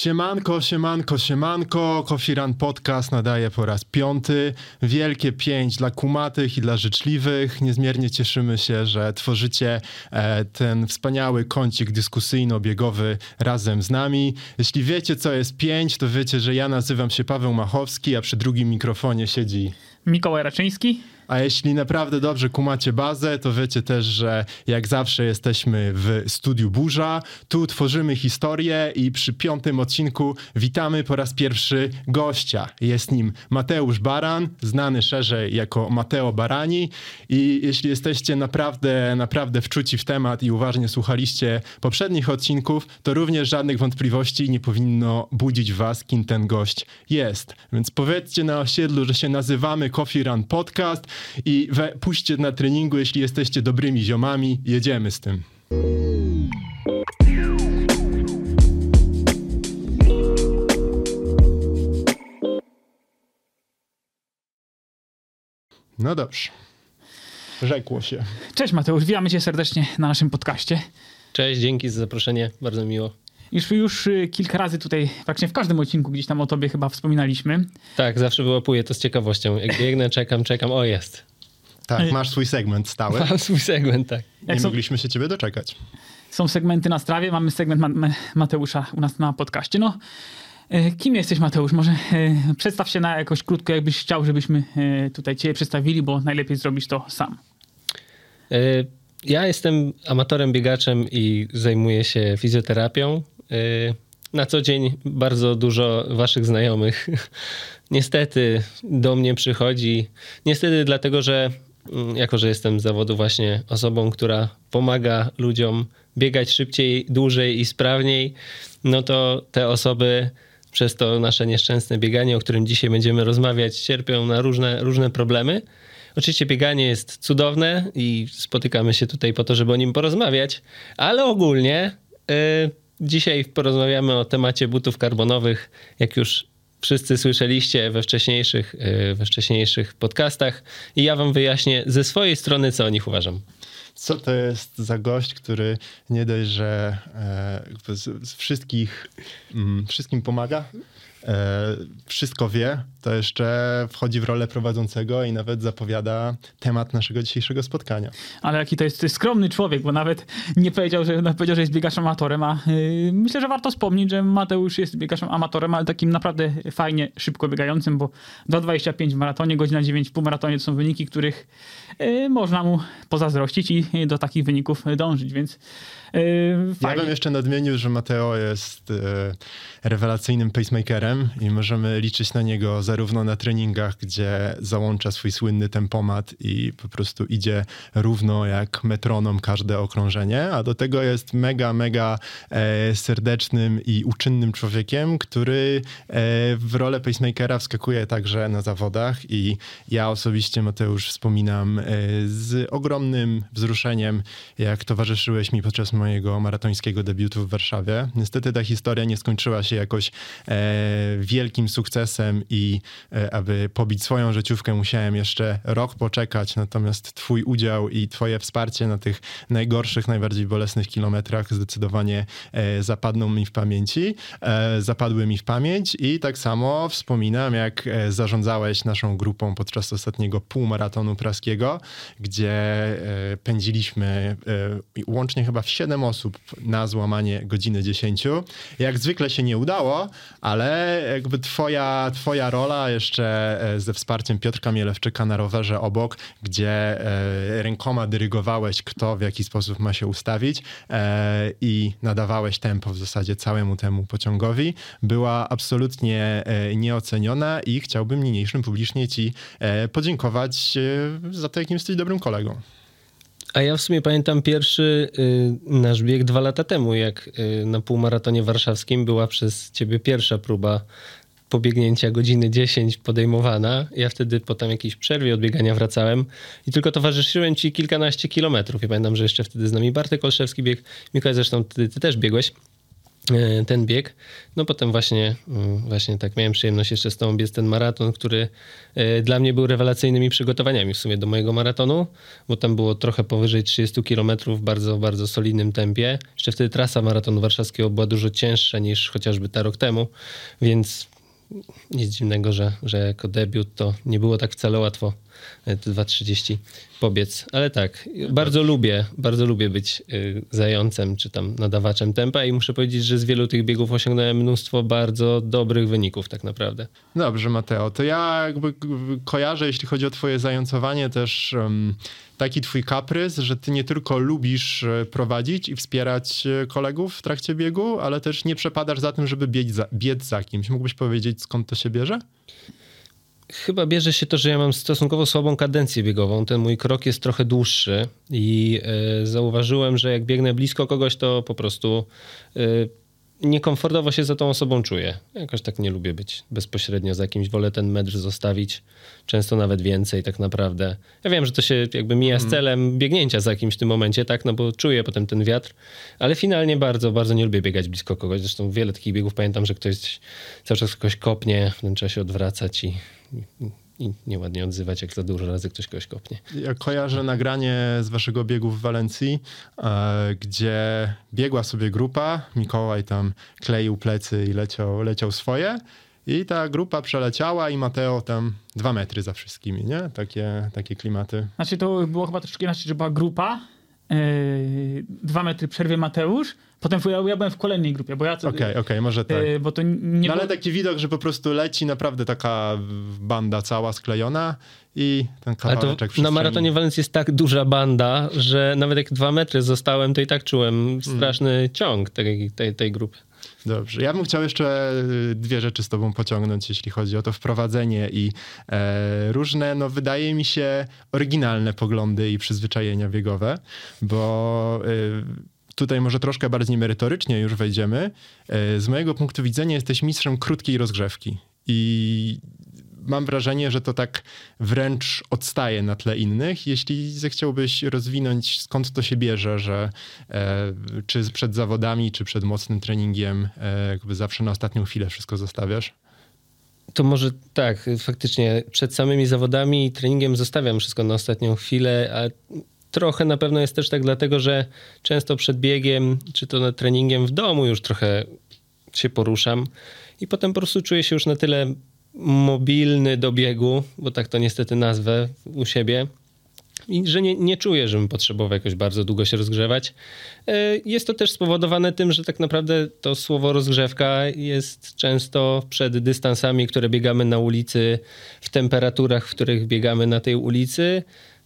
Siemanko, siemanko, siemanko. Coffee Run Podcast nadaje po raz 5. Wielkie 5 dla kumatych i dla życzliwych. Niezmiernie cieszymy się, że tworzycie ten wspaniały kącik dyskusyjno-biegowy razem z nami. Jeśli wiecie, co jest 5, to wiecie, że ja nazywam się Paweł Machowski, a przy drugim mikrofonie siedzi Mikołaj Raczyński. A jeśli naprawdę dobrze kumacie bazę, to wiecie też, że jak zawsze jesteśmy w studiu Burza. Tu tworzymy historię i przy 5. odcinku witamy po raz pierwszy gościa. Jest nim Mateusz Baran, znany szerzej jako Mateo Barani. I jeśli jesteście naprawdę wczuci w temat i uważnie słuchaliście poprzednich odcinków, to również żadnych wątpliwości nie powinno budzić w was, kim ten gość jest. Więc powiedzcie na osiedlu, że się nazywamy Coffee Run Podcast i puśćcie na treningu, jeśli jesteście dobrymi ziomami. Jedziemy z tym. No dobrze. Rzekło się. Cześć Mateusz, witamy cię serdecznie na naszym podcaście. Cześć, dzięki za zaproszenie, bardzo miło. Już kilka razy tutaj, praktycznie w każdym odcinku gdzieś tam o tobie chyba wspominaliśmy. Tak, zawsze wyłapuję to z ciekawością. Jak biegnę, czekam, o jest. Tak, masz swój segment stały. Mam swój segment, tak. Mogliśmy się ciebie doczekać. Są segmenty na strawie, mamy segment Mateusza u nas na podcaście. No, kim jesteś, Mateusz? Może przedstaw się na jakoś krótko, jakbyś chciał, żebyśmy tutaj ciebie przedstawili, bo najlepiej zrobić to sam. Ja jestem amatorem biegaczem i zajmuję się fizjoterapią. Na co dzień bardzo dużo waszych znajomych niestety do mnie przychodzi. Niestety dlatego, że jako, że jestem z zawodu właśnie osobą, która pomaga ludziom biegać szybciej, dłużej i sprawniej, no to te osoby przez to nasze nieszczęsne bieganie, o którym dzisiaj będziemy rozmawiać, cierpią na różne problemy. Oczywiście bieganie jest cudowne i spotykamy się tutaj po to, żeby o nim porozmawiać, ale ogólnie dzisiaj porozmawiamy o temacie butów karbonowych, jak już wszyscy słyszeliście we wcześniejszych podcastach i ja wam wyjaśnię ze swojej strony, co o nich uważam. Co to jest za gość, który nie dość, że wszystkim pomaga, wszystko wie, to jeszcze wchodzi w rolę prowadzącego i nawet zapowiada temat naszego dzisiejszego spotkania. Ale jaki to jest skromny człowiek, bo nawet nie powiedział, że jest biegaczem amatorem, a myślę, że warto wspomnieć, że Mateusz jest biegaczem amatorem, ale takim naprawdę fajnie szybko biegającym, bo 2:25 w maratonie, godzina 9 w półmaratonie to są wyniki, których można mu pozazdrościć i do takich wyników dążyć, więc ja bym jeszcze nadmienił, że Mateo jest rewelacyjnym pacemakerem i możemy liczyć na niego zarówno na treningach, gdzie załącza swój słynny tempomat i po prostu idzie równo jak metronom każde okrążenie, a do tego jest mega serdecznym i uczynnym człowiekiem, który w rolę pacemakera wskakuje także na zawodach i ja osobiście, Mateusz, wspominam z ogromnym wzruszeniem, jak towarzyszyłeś mi podczas mojego maratońskiego debiutu w Warszawie. Niestety ta historia nie skończyła się jakoś wielkim sukcesem i aby pobić swoją życiówkę, musiałem jeszcze rok poczekać, natomiast twój udział i twoje wsparcie na tych najgorszych, najbardziej bolesnych kilometrach zdecydowanie zapadły mi w pamięć i tak samo wspominam, jak zarządzałeś naszą grupą podczas ostatniego półmaratonu praskiego, gdzie pędziliśmy łącznie chyba w 7 osób na złamanie godziny 10. Jak zwykle się nie udało, ale jakby twoja rola jeszcze ze wsparciem Piotrka Mielewczyka na rowerze obok, gdzie rękoma dyrygowałeś, kto w jaki sposób ma się ustawić i nadawałeś tempo w zasadzie całemu temu pociągowi, była absolutnie nieoceniona i chciałbym niniejszym publicznie ci podziękować za to, jakim jesteś dobrym kolegą. A ja w sumie pamiętam pierwszy nasz bieg 2 lata temu, jak na półmaratonie warszawskim była przez ciebie pierwsza próba pobiegnięcia godziny 10 podejmowana. Ja wtedy po tam jakiejś przerwie od biegania wracałem i tylko towarzyszyłem ci kilkanaście kilometrów. Ja pamiętam, że jeszcze wtedy z nami Bartek Olszewski biegł. Mikołaj, zresztą ty też biegłeś. ten bieg. No potem właśnie tak miałem przyjemność jeszcze z tobą biec ten maraton, który dla mnie był rewelacyjnymi przygotowaniami w sumie do mojego maratonu, bo tam było trochę powyżej 30 km w bardzo, bardzo solidnym tempie. Jeszcze wtedy trasa maratonu warszawskiego była dużo cięższa niż chociażby ta rok temu, więc nic dziwnego, że jako debiut to nie było tak wcale łatwo te 2:30 pobiec. Ale tak, bardzo lubię być zającem czy tam nadawaczem tempa i muszę powiedzieć, że z wielu tych biegów osiągnąłem mnóstwo bardzo dobrych wyników tak naprawdę. Dobrze, Mateo, to ja jakby kojarzę, jeśli chodzi o twoje zającowanie, też taki twój kaprys, że ty nie tylko lubisz prowadzić i wspierać kolegów w trakcie biegu, ale też nie przepadasz za tym, żeby biec za kimś. Mógłbyś powiedzieć, skąd to się bierze? Chyba bierze się to, że ja mam stosunkowo słabą kadencję biegową. Ten mój krok jest trochę dłuższy i zauważyłem, że jak biegnę blisko kogoś, to po prostu niekomfortowo się za tą osobą czuję. Jakoś tak nie lubię być bezpośrednio za kimś. Wolę ten metr zostawić, często nawet więcej tak naprawdę. Ja wiem, że to się jakby mija z celem biegnięcia za kimś w tym momencie, tak, no bo czuję potem ten wiatr, ale finalnie bardzo, bardzo nie lubię biegać blisko kogoś. Zresztą wiele takich biegów pamiętam, że ktoś cały czas kogoś kopnie, potem trzeba się odwracać i nieładnie odzywać, jak za dużo razy ktoś kogoś kopnie. Ja kojarzę nagranie z waszego biegu w Walencji, gdzie biegła sobie grupa, Mikołaj tam kleił plecy i leciał swoje i ta grupa przeleciała i Mateo tam 2 metry za wszystkimi, nie? Takie klimaty. Znaczy to było chyba troszkę inaczej, że była grupa, 2 metry przerwie Mateusz, potem ja byłem w kolejnej grupie, bo ja... Okej, może tak. Bo to nie ale taki widok, że po prostu leci naprawdę taka banda cała sklejona i ten kawałeczek na maratonie Walencji jest tak duża banda, że nawet jak 2 metry zostałem, to i tak czułem straszny ciąg tej grupy. Dobrze. Ja bym chciał jeszcze 2 rzeczy z tobą pociągnąć, jeśli chodzi o to wprowadzenie i różne, no wydaje mi się, oryginalne poglądy i przyzwyczajenia biegowe, bo tutaj może troszkę bardziej merytorycznie już wejdziemy. Z mojego punktu widzenia jesteś mistrzem krótkiej rozgrzewki i mam wrażenie, że to tak wręcz odstaje na tle innych. Jeśli zechciałbyś rozwinąć, skąd to się bierze, że czy przed zawodami, czy przed mocnym treningiem jakby zawsze na ostatnią chwilę wszystko zostawiasz? To może tak, faktycznie przed samymi zawodami i treningiem zostawiam wszystko na ostatnią chwilę, a trochę na pewno jest też tak dlatego, że często przed biegiem, czy to nad treningiem w domu już trochę się poruszam i potem po prostu czuję się już na tyle mobilny do biegu, bo tak to niestety nazwę u siebie, i że nie czuję, żebym potrzebował jakoś bardzo długo się rozgrzewać. Jest to też spowodowane tym, że tak naprawdę to słowo rozgrzewka jest często przed dystansami, które biegamy na ulicy, w temperaturach, w których biegamy na tej ulicy.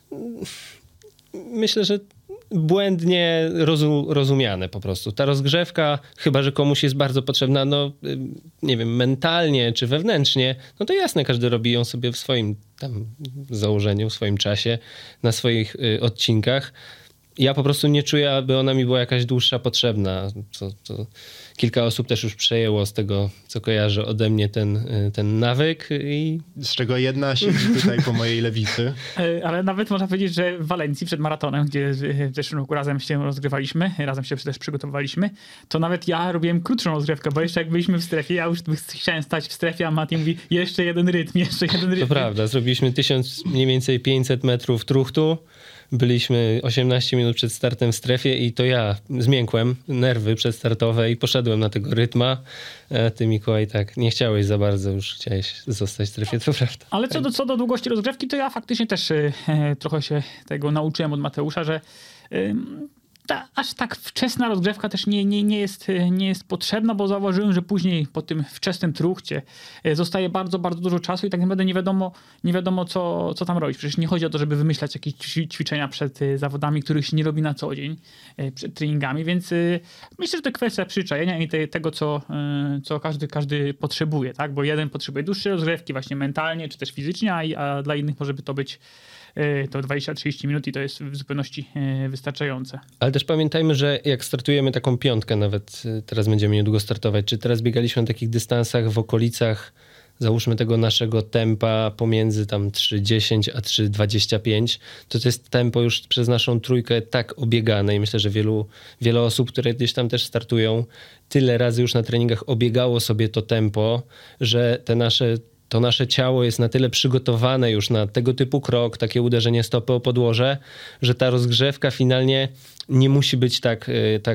Myślę, że błędnie rozumiane po prostu. Ta rozgrzewka, chyba że komuś jest bardzo potrzebna, no nie wiem, mentalnie czy wewnętrznie, no to jasne, każdy robi ją sobie w swoim tam założeniu, w swoim czasie, na swoich odcinkach. Ja po prostu nie czuję, aby ona mi była jakaś dłuższa potrzebna. To kilka osób też już przejęło z tego, co kojarzy ode mnie ten nawyk. Z czego jedna siedzi tutaj po mojej lewicy. Ale nawet można powiedzieć, że w Walencji przed maratonem, gdzie w zeszłym roku razem się rozgrywaliśmy, razem się też przygotowywaliśmy, to nawet ja robiłem krótszą rozgrzewkę, bo jeszcze jak byliśmy w strefie, ja już chciałem stać w strefie, a Mati mówi, jeszcze jeden rytm. To prawda, zrobiliśmy 1500 mniej więcej 500 metrów truchtu. Byliśmy 18 minut przed startem w strefie i to ja zmiękłem, nerwy przedstartowe i poszedłem na tego rytma. Ty, Mikołaj, tak nie chciałeś za bardzo, już chciałeś zostać w strefie, to prawda. Ale co do długości rozgrzewki, to ja faktycznie też trochę się tego nauczyłem od Mateusza, że aż tak wczesna rozgrzewka też nie jest potrzebna, bo zauważyłem, że później po tym wczesnym truchcie zostaje bardzo, bardzo dużo czasu i tak naprawdę nie wiadomo co tam robić. Przecież nie chodzi o to, żeby wymyślać jakieś ćwiczenia przed zawodami, których się nie robi na co dzień, przed treningami, więc myślę, że to kwestia przyzwyczajenia i tego, co każdy potrzebuje, tak? Bo jeden potrzebuje dłuższej rozgrzewki właśnie mentalnie, czy też fizycznie, a dla innych może by to być to 20-30 minut i to jest w zupełności wystarczające. Ale też pamiętajmy, że jak startujemy taką piątkę, nawet teraz będziemy niedługo startować, czy teraz biegaliśmy na takich dystansach w okolicach załóżmy tego naszego tempa pomiędzy tam 3:10 a 3:25, to jest tempo już przez naszą trójkę tak obiegane i myślę, że wiele osób, które gdzieś tam też startują, tyle razy już na treningach obiegało sobie to tempo, że to nasze ciało jest na tyle przygotowane już na tego typu krok, takie uderzenie stopy o podłoże, że ta rozgrzewka finalnie nie musi być tak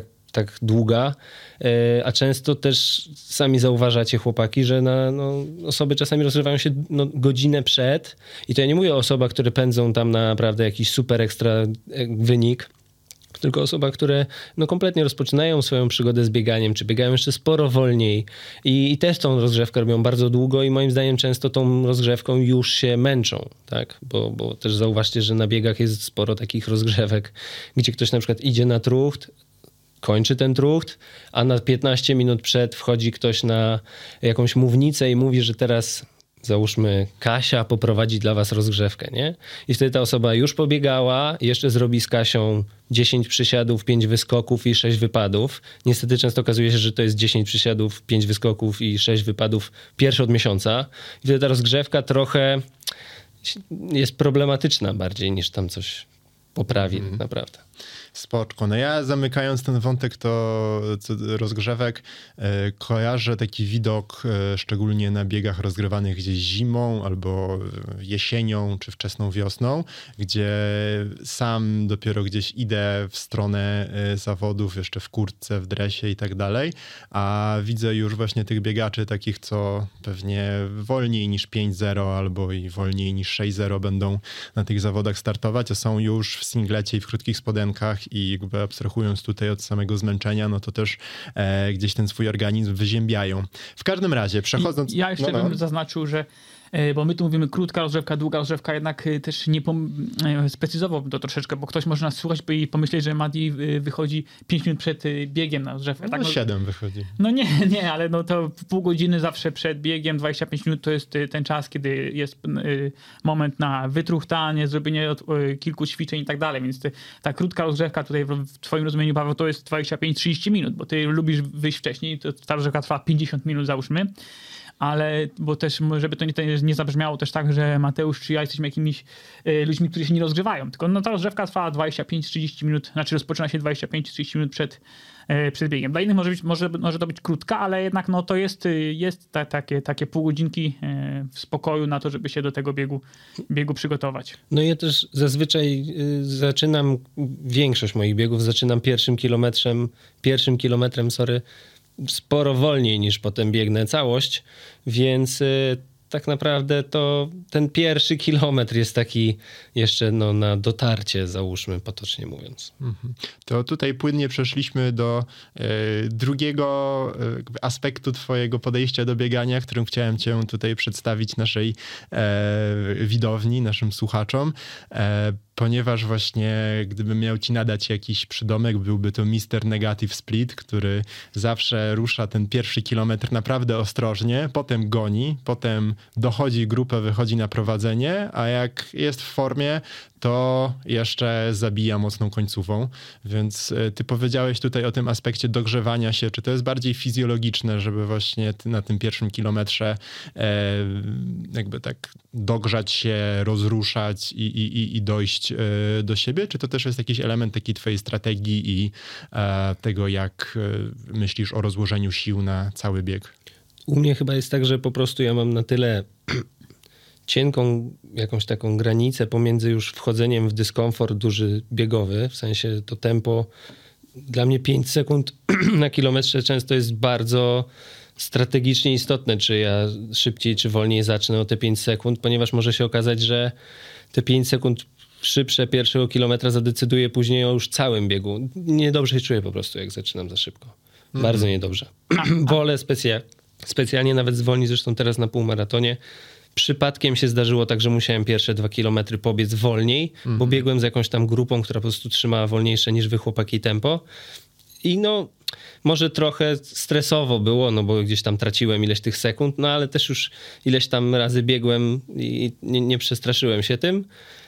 długa, a często też sami zauważacie, chłopaki, że osoby czasami rozgrywają się godzinę przed i to ja nie mówię o osobach, które pędzą tam na naprawdę jakiś super ekstra wynik, tylko osoba, które kompletnie rozpoczynają swoją przygodę z bieganiem, czy biegają jeszcze sporo wolniej i też tą rozgrzewkę robią bardzo długo i moim zdaniem często tą rozgrzewką już się męczą, tak? Bo też zauważcie, że na biegach jest sporo takich rozgrzewek, gdzie ktoś na przykład idzie na trucht, kończy ten trucht, a na 15 minut przed wchodzi ktoś na jakąś mównicę i mówi, że teraz załóżmy Kasia poprowadzi dla was rozgrzewkę, nie? I wtedy ta osoba już pobiegała, jeszcze zrobi z Kasią 10 przysiadów, 5 wyskoków i 6 wypadów. Niestety często okazuje się, że to jest 10 przysiadów, 5 wyskoków i 6 wypadów pierwszy od miesiąca. I wtedy ta rozgrzewka trochę jest problematyczna bardziej niż tam coś poprawi naprawdę. Spoczko. No ja zamykając ten wątek rozgrzewek, kojarzę taki widok szczególnie na biegach rozgrywanych gdzieś zimą albo jesienią czy wczesną wiosną, gdzie sam dopiero gdzieś idę w stronę zawodów, jeszcze w kurtce, w dresie i tak dalej, a widzę już właśnie tych biegaczy takich, co pewnie wolniej niż 5:0 albo i wolniej niż 6:0 będą na tych zawodach startować, a są już w singlecie i w krótkich spodenkach i jakby abstrahując tutaj od samego zmęczenia, no to też gdzieś ten swój organizm wyziębiają. W każdym razie, przechodząc... Ja jeszcze bym zaznaczył, że bo my tu mówimy krótka rozgrzewka, długa rozgrzewka, jednak też nie sprecyzowałbym to troszeczkę, bo ktoś może nas słuchać i pomyśleć, że Mati wychodzi 5 minut przed biegiem na rozgrzewkę. No 7 wychodzi. No nie, ale to pół godziny zawsze przed biegiem, 25 minut to jest ten czas, kiedy jest moment na wytruchtanie, zrobienie kilku ćwiczeń i tak dalej, więc ta krótka rozgrzewka tutaj w twoim rozumieniu, Paweł, to jest 25-30 minut, bo ty lubisz wyjść wcześniej, to ta rozgrzewka trwa 50 minut załóżmy. Ale, bo też, żeby to nie zabrzmiało też tak, że Mateusz czy ja jesteśmy jakimiś ludźmi, którzy się nie rozgrzewają, tylko ta rozgrzewka trwa 25-30 minut, znaczy rozpoczyna się 25-30 minut przed biegiem. Dla innych może to być krótka, ale jednak to jest takie pół godzinki w spokoju na to, żeby się do tego biegu przygotować. No ja też zazwyczaj większość moich biegów zaczynam pierwszym kilometrem, sporo wolniej niż potem biegnę całość, więc tak naprawdę to ten pierwszy kilometr jest taki jeszcze na dotarcie, załóżmy, potocznie mówiąc. To tutaj płynnie przeszliśmy do drugiego aspektu twojego podejścia do biegania, którym chciałem cię tutaj przedstawić naszej widowni, naszym słuchaczom. Ponieważ właśnie gdybym miał ci nadać jakiś przydomek, byłby to Mr. Negative Split, który zawsze rusza ten pierwszy kilometr naprawdę ostrożnie, potem goni, potem dochodzi grupę, wychodzi na prowadzenie, a jak jest w formie, to jeszcze zabija mocną końcówą. Więc ty powiedziałeś tutaj o tym aspekcie dogrzewania się. Czy to jest bardziej fizjologiczne, żeby właśnie na tym pierwszym kilometrze jakby tak dogrzać się, rozruszać i dojść do siebie? Czy to też jest jakiś element takiej twojej strategii i tego, jak myślisz o rozłożeniu sił na cały bieg? U mnie chyba jest tak, że po prostu ja mam na tyle cienką jakąś taką granicę pomiędzy już wchodzeniem w dyskomfort duży biegowy, w sensie to tempo. Dla mnie 5 sekund na kilometrze często jest bardzo strategicznie istotne, czy ja szybciej, czy wolniej zacznę o te 5 sekund, ponieważ może się okazać, że te 5 sekund szybsze pierwszego kilometra zadecyduje później o już całym biegu. Niedobrze się czuję po prostu, jak zaczynam za szybko. Bardzo niedobrze. Wolę specjalnie nawet zwolnić, zresztą teraz na półmaratonie. Przypadkiem się zdarzyło tak, że musiałem pierwsze 2 kilometry pobiec wolniej, bo biegłem z jakąś tam grupą, która po prostu trzymała wolniejsze niż wy chłopaki tempo. I może trochę stresowo było, bo gdzieś tam traciłem ileś tych sekund, ale też już ileś tam razy biegłem i nie przestraszyłem się tym.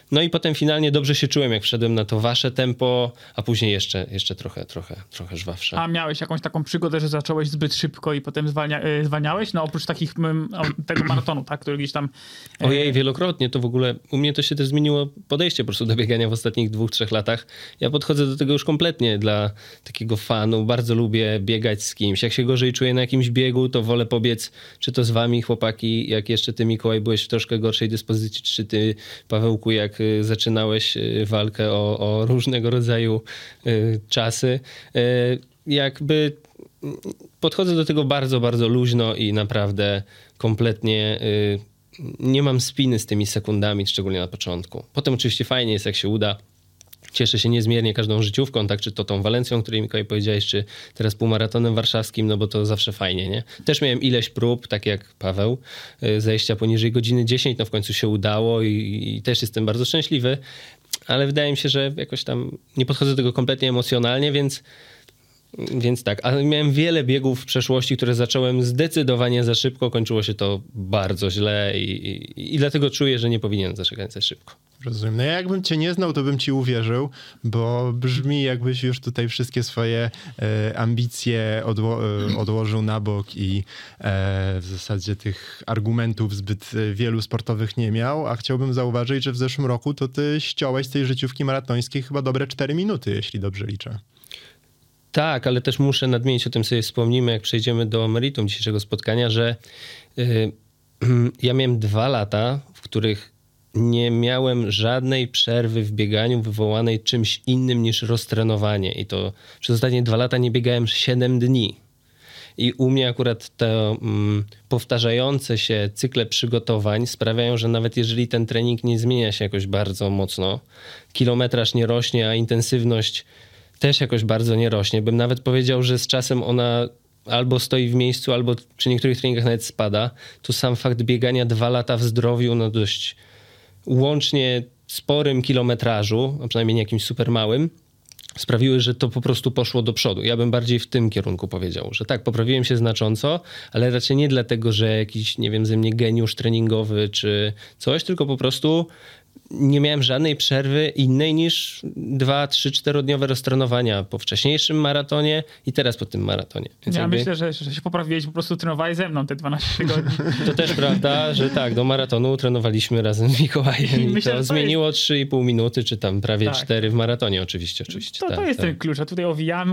No i potem finalnie dobrze się czułem, jak wszedłem na to wasze tempo, a później jeszcze trochę żwawsze. A miałeś jakąś taką przygodę, że zacząłeś zbyt szybko i potem zwalniałeś? No oprócz takich tego maratonu, tak, który gdzieś tam... Ojej, wielokrotnie to w ogóle, u mnie to się też zmieniło podejście po prostu do biegania w ostatnich 2-3 latach. Ja podchodzę do tego już kompletnie dla takiego fanu. Bardzo lubię biegać z kimś. Jak się gorzej czuję na jakimś biegu, to wolę pobiec, czy to z wami, chłopaki, jak jeszcze ty, Mikołaj, byłeś w troszkę gorszej dyspozycji, czy ty, Pawełku, jak zaczynałeś walkę o różnego rodzaju czasy. Jakby podchodzę do tego bardzo, bardzo luźno i naprawdę kompletnie nie mam spiny z tymi sekundami, szczególnie na początku. Potem oczywiście fajnie jest, jak się uda. Cieszę się niezmiernie każdą życiówką, tak, czy to tą Walencją, o której Mikołaj powiedziałeś, czy teraz półmaratonem warszawskim, no bo to zawsze fajnie, nie? Też miałem ileś prób, tak jak Paweł, zejścia poniżej godziny 10, no w końcu się udało i też jestem bardzo szczęśliwy, ale wydaje mi się, że jakoś tam nie podchodzę do tego kompletnie emocjonalnie, więc tak, ale miałem wiele biegów w przeszłości, które zacząłem zdecydowanie za szybko, kończyło się to bardzo źle i dlatego czuję, że nie powinienem zaczekać za szybko. Rozumiem. No ja jakbym cię nie znał, to bym ci uwierzył, bo brzmi jakbyś już tutaj wszystkie swoje ambicje odłożył na bok i w zasadzie tych argumentów zbyt wielu sportowych nie miał, a chciałbym zauważyć, że w zeszłym roku to ty ściąłeś z tej życiówki maratońskiej chyba dobre 4 minuty, jeśli dobrze liczę. Tak, ale też muszę nadmienić, o tym sobie wspomnimy, jak przejdziemy do meritum dzisiejszego spotkania, że ja miałem 2 lata, w których nie miałem żadnej przerwy w bieganiu wywołanej czymś innym niż roztrenowanie. I to przez ostatnie 2 lata nie biegałem 7 dni. I u mnie akurat te powtarzające się cykle przygotowań sprawiają, że nawet jeżeli ten trening nie zmienia się jakoś bardzo mocno, kilometraż nie rośnie, a intensywność też jakoś bardzo nie rośnie. Bym nawet powiedział, że z czasem ona albo stoi w miejscu, albo przy niektórych treningach nawet spada. To sam fakt biegania 2 lata w zdrowiu, no dość łącznie sporym kilometrażu, a przynajmniej nie jakimś super małym, sprawiły, że to po prostu poszło do przodu. Ja bym bardziej w tym kierunku powiedział, że tak, poprawiłem się znacząco, ale raczej nie dlatego, że jakiś, nie wiem, ze mnie geniusz treningowy czy coś, tylko po prostu nie miałem żadnej przerwy innej niż 2, 3, 4-dniowe roztrenowania po wcześniejszym maratonie i teraz po tym maratonie. Więc ja myślę, że się poprawiłeś, po prostu trenowałeś ze mną te 12 tygodni. To też prawda, że tak, do maratonu trenowaliśmy razem z Mikołajem i myślę, to zmieniło 3,5 minuty, czy tam prawie 4 w maratonie oczywiście. To jest ten klucz, a tutaj owijamy.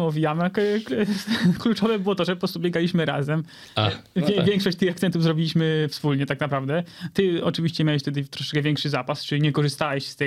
Kluczowe było to, że po prostu biegaliśmy razem. Większość tych akcentów zrobiliśmy wspólnie tak naprawdę. Ty oczywiście miałeś wtedy troszkę większy zapas, czyli nie korzystałeś z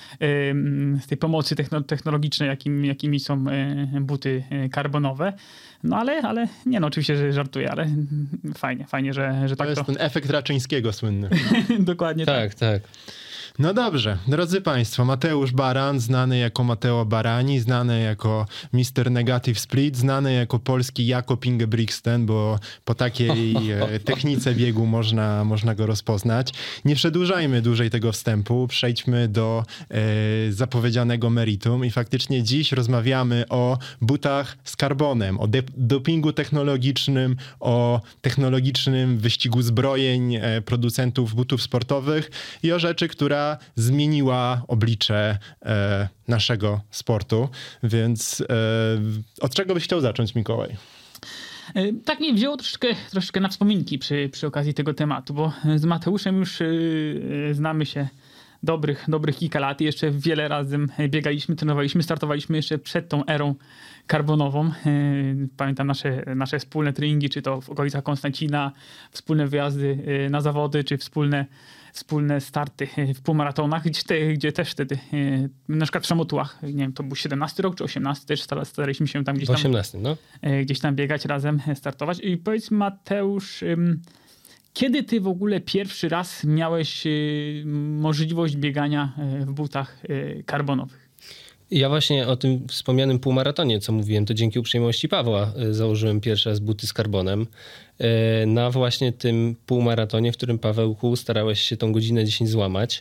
tej pomocy technologicznej, jakimi są buty karbonowe. No ale nie, no oczywiście, że żartuję, ale fajnie, że tak to... To jest ten efekt Raczyńskiego słynny. Dokładnie tak. Tak. No dobrze, drodzy Państwo, Mateusz Baran, znany jako Matteo Barani, znany jako Mr. Negative Split, znany jako polski Jakob Ingebrigtsen, bo po takiej technice biegu można go rozpoznać. Nie przedłużajmy dłużej tego wstępu, przejdźmy do zapowiedzianego meritum i faktycznie dziś rozmawiamy o butach z karbonem, o dopingu technologicznym, o technologicznym wyścigu zbrojeń producentów butów sportowych i o rzeczy, która zmieniła oblicze naszego sportu. Więc od czego byś chciał zacząć, Mikołaj? Tak mnie wzięło troszeczkę na wspominki przy okazji tego tematu, bo z Mateuszem już znamy się dobrych kilka lat i jeszcze wiele razy biegaliśmy, trenowaliśmy, startowaliśmy jeszcze przed tą erą karbonową. Pamiętam nasze wspólne treningi, czy to w okolicach Konstancina, wspólne wyjazdy na zawody, czy wspólne starty w półmaratonach, gdzie też wtedy, na przykład w Szamotułach, nie wiem, to był 17 rok czy 18, też staraliśmy się tam gdzieś tam... 18, no. Gdzieś tam biegać razem, startować. I powiedz, Mateusz, kiedy ty w ogóle pierwszy raz miałeś możliwość biegania w butach karbonowych? Ja właśnie o tym wspomnianym półmaratonie, co mówiłem, to dzięki uprzejmości Pawła założyłem pierwszy raz buty z karbonem. Na właśnie tym półmaratonie, w którym, Pawełku, starałeś się tą godzinę 10 złamać.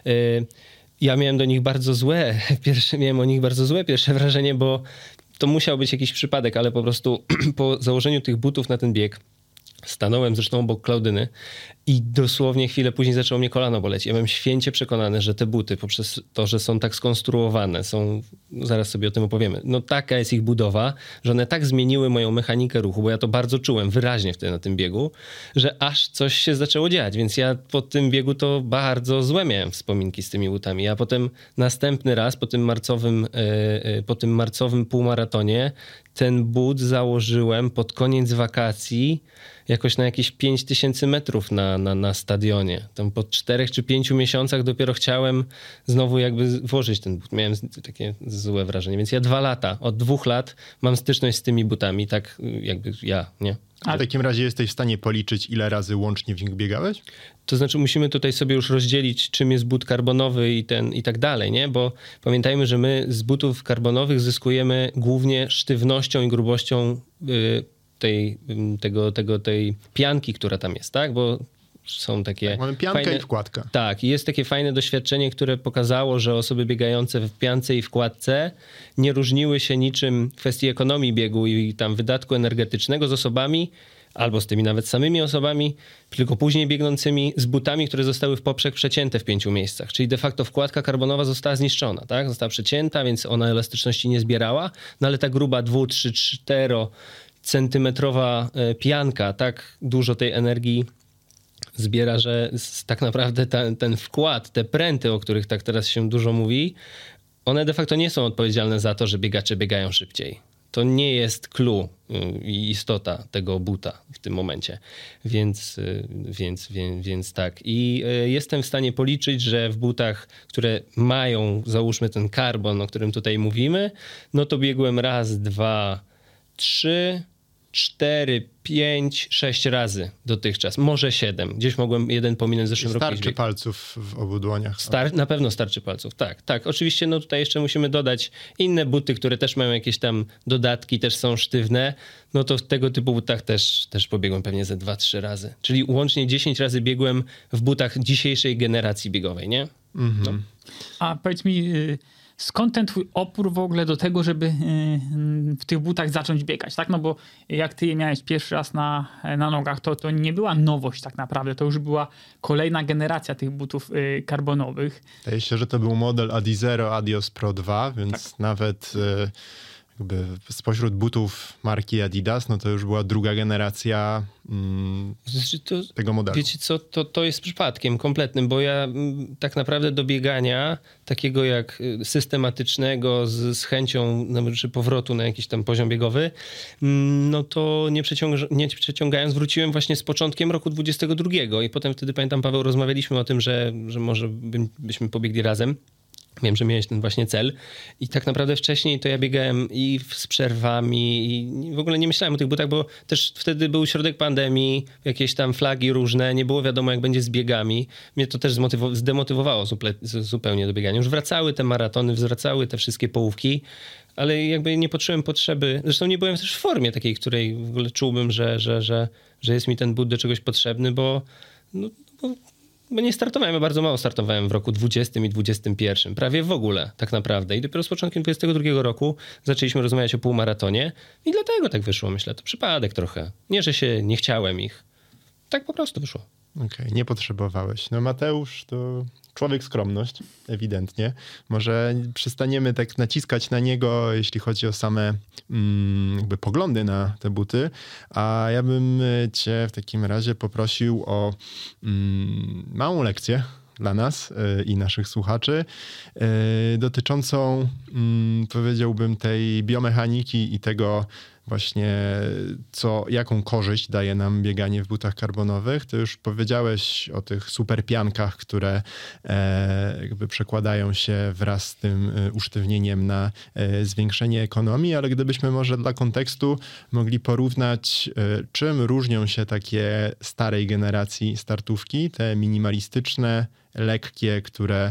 Ja miałem o nich bardzo złe pierwsze wrażenie, bo to musiał być jakiś przypadek, ale po prostu po założeniu tych butów na ten bieg Stanąłem zresztą obok Klaudyny i dosłownie chwilę później zaczęło mnie kolano boleć. Ja byłem święcie przekonany, że te buty poprzez to, że są tak skonstruowane, zaraz sobie o tym opowiemy, no taka jest ich budowa, że one tak zmieniły moją mechanikę ruchu, bo ja to bardzo czułem wyraźnie wtedy na tym biegu, że aż coś się zaczęło dziać, więc ja po tym biegu to bardzo złe miałem wspominki z tymi butami. Ja potem następny raz po tym marcowym półmaratonie ten but założyłem pod koniec wakacji jakoś na jakieś 5000 metrów na stadionie. Tam po 4 czy 5 miesiącach dopiero chciałem znowu jakby włożyć ten but. Miałem takie złe wrażenie. Więc ja od 2 lat mam styczność z tymi butami, tak jakby ja, nie? A w takim razie jesteś w stanie policzyć, ile razy łącznie w nich biegałeś? To znaczy musimy tutaj sobie już rozdzielić, czym jest but karbonowy i tak dalej, nie? Bo pamiętajmy, że my z butów karbonowych zyskujemy głównie sztywnością i grubością tej pianki, która tam jest, tak? Bo są takie... Tak, mamy piankę fajne, i wkładkę. Tak, i jest takie fajne doświadczenie, które pokazało, że osoby biegające w piance i wkładce nie różniły się niczym w kwestii ekonomii biegu i tam wydatku energetycznego z osobami, albo z tymi nawet samymi osobami, tylko później biegnącymi z butami, które zostały w poprzek przecięte w 5 miejscach. Czyli de facto wkładka karbonowa została zniszczona, tak? Została przecięta, więc ona elastyczności nie zbierała, no ale ta gruba 2, 3, 4 centymetrowa pianka tak dużo tej energii zbiera, że tak naprawdę ten wkład, te pręty, o których tak teraz się dużo mówi, one de facto nie są odpowiedzialne za to, że biegacze biegają szybciej. To nie jest clue i istota tego buta w tym momencie. Więc tak. I jestem w stanie policzyć, że w butach, które mają, załóżmy ten karbon, o którym tutaj mówimy, no to biegłem 1, 2, 3, 4, 5, 6 razy dotychczas. Może 7. Gdzieś mogłem jeden pominąć w zeszłym roku. Starczy palców w obu dłoniach. Na pewno starczy palców, tak. Oczywiście no tutaj jeszcze musimy dodać inne buty, które też mają jakieś tam dodatki, też są sztywne. No to w tego typu butach też pobiegłem pewnie ze 2-3 razy. Czyli łącznie 10 razy biegłem w butach dzisiejszej generacji biegowej, nie? Mhm. No. A powiedz mi... Skąd ten twój opór w ogóle do tego, żeby w tych butach zacząć biegać, tak? No bo jak ty je miałeś pierwszy raz na nogach, to nie była nowość tak naprawdę. To już była kolejna generacja tych butów karbonowych. Wydaje się, że to był model Adizero Adios Pro 2, więc tak. Nawet jakby spośród butów marki Adidas, no to już była druga generacja tego modelu. Wiecie co, to jest przypadkiem kompletnym, bo ja tak naprawdę do biegania takiego jak systematycznego z chęcią czy powrotu na jakiś tam poziom biegowy, no to nie przeciągając wróciłem właśnie z początkiem roku 22 i potem wtedy pamiętam, Paweł, rozmawialiśmy o tym, że może byśmy pobiegli razem. Wiem, że miałeś ten właśnie cel i tak naprawdę wcześniej to ja biegałem i z przerwami i w ogóle nie myślałem o tych butach, bo też wtedy był środek pandemii, jakieś tam flagi różne, nie było wiadomo jak będzie z biegami. Mnie to też zdemotywowało zupełnie do biegania. Już wracały te maratony, wracały te wszystkie połówki, ale jakby nie poczułem potrzeby, zresztą nie byłem też w formie takiej, której w ogóle czułbym, że jest mi ten but do czegoś potrzebny, bo nie startowałem, ja bardzo mało startowałem w roku 20 i 21. Prawie w ogóle tak naprawdę. I dopiero z początkiem 22 roku zaczęliśmy rozmawiać o półmaratonie i dlatego tak wyszło, myślę. To przypadek trochę. Nie, że się nie chciałem ich. Tak po prostu wyszło. Okej, nie potrzebowałeś. No Mateusz to człowiek skromność, ewidentnie. Może przestaniemy tak naciskać na niego, jeśli chodzi o same jakby poglądy na te buty, a ja bym cię w takim razie poprosił o małą lekcję dla nas i naszych słuchaczy dotyczącą, powiedziałbym, tej biomechaniki i tego właśnie, jaką korzyść daje nam bieganie w butach karbonowych. To już powiedziałeś o tych super piankach, które jakby przekładają się wraz z tym usztywnieniem na zwiększenie ekonomii, ale gdybyśmy może dla kontekstu mogli porównać, czym różnią się takie starej generacji startówki, te minimalistyczne, lekkie,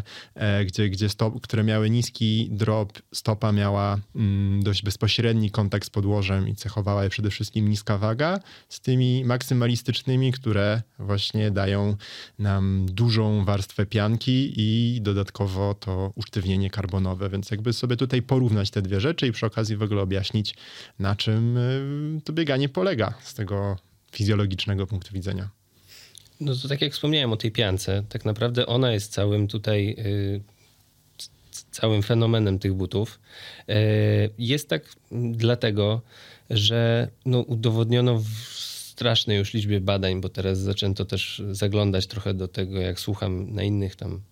które miały niski drop, stopa miała dość bezpośredni kontakt z podłożem i cechowała je przede wszystkim niska waga, z tymi maksymalistycznymi, które właśnie dają nam dużą warstwę pianki i dodatkowo to usztywnienie karbonowe, więc jakby sobie tutaj porównać te dwie rzeczy i przy okazji w ogóle objaśnić, na czym to bieganie polega z tego fizjologicznego punktu widzenia. No to tak jak wspomniałem o tej piance, tak naprawdę ona jest całym tutaj całym fenomenem tych butów. Jest tak dlatego, że no, udowodniono w strasznej już liczbie badań, bo teraz zaczęto też zaglądać trochę do tego, jak słucham na innych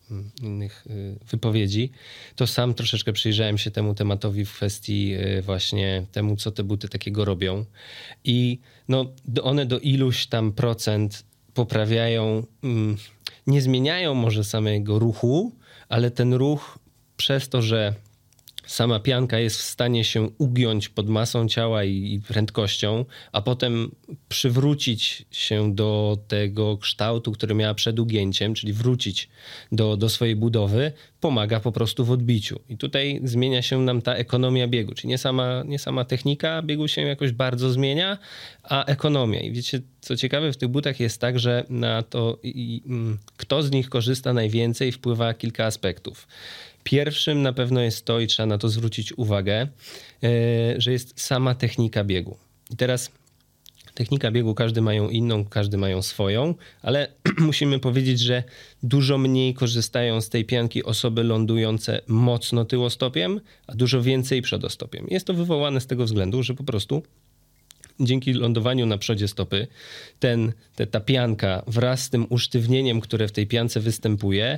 wypowiedzi, to sam troszeczkę przyjrzałem się temu tematowi w kwestii właśnie temu, co te buty takiego robią. I no, one do iluś tam procent poprawiają, nie zmieniają może samego ruchu, ale ten ruch przez to, że sama pianka jest w stanie się ugiąć pod masą ciała i prędkością, a potem przywrócić się do tego kształtu, który miała przed ugięciem, czyli wrócić do swojej budowy, pomaga po prostu w odbiciu. I tutaj zmienia się nam ta ekonomia biegu, czyli nie sama technika biegu się jakoś bardzo zmienia, a ekonomia. I wiecie, co ciekawe, w tych butach jest tak, że na to, kto z nich korzysta najwięcej, wpływa kilka aspektów. Pierwszym na pewno jest to, i trzeba na to zwrócić uwagę, że jest sama technika biegu. I teraz technika biegu, każdy mają inną, każdy mają swoją, ale musimy powiedzieć, że dużo mniej korzystają z tej pianki osoby lądujące mocno tyłostopiem, a dużo więcej przodostopiem. Jest to wywołane z tego względu, że po prostu dzięki lądowaniu na przodzie stopy ta pianka wraz z tym usztywnieniem, które w tej piance występuje,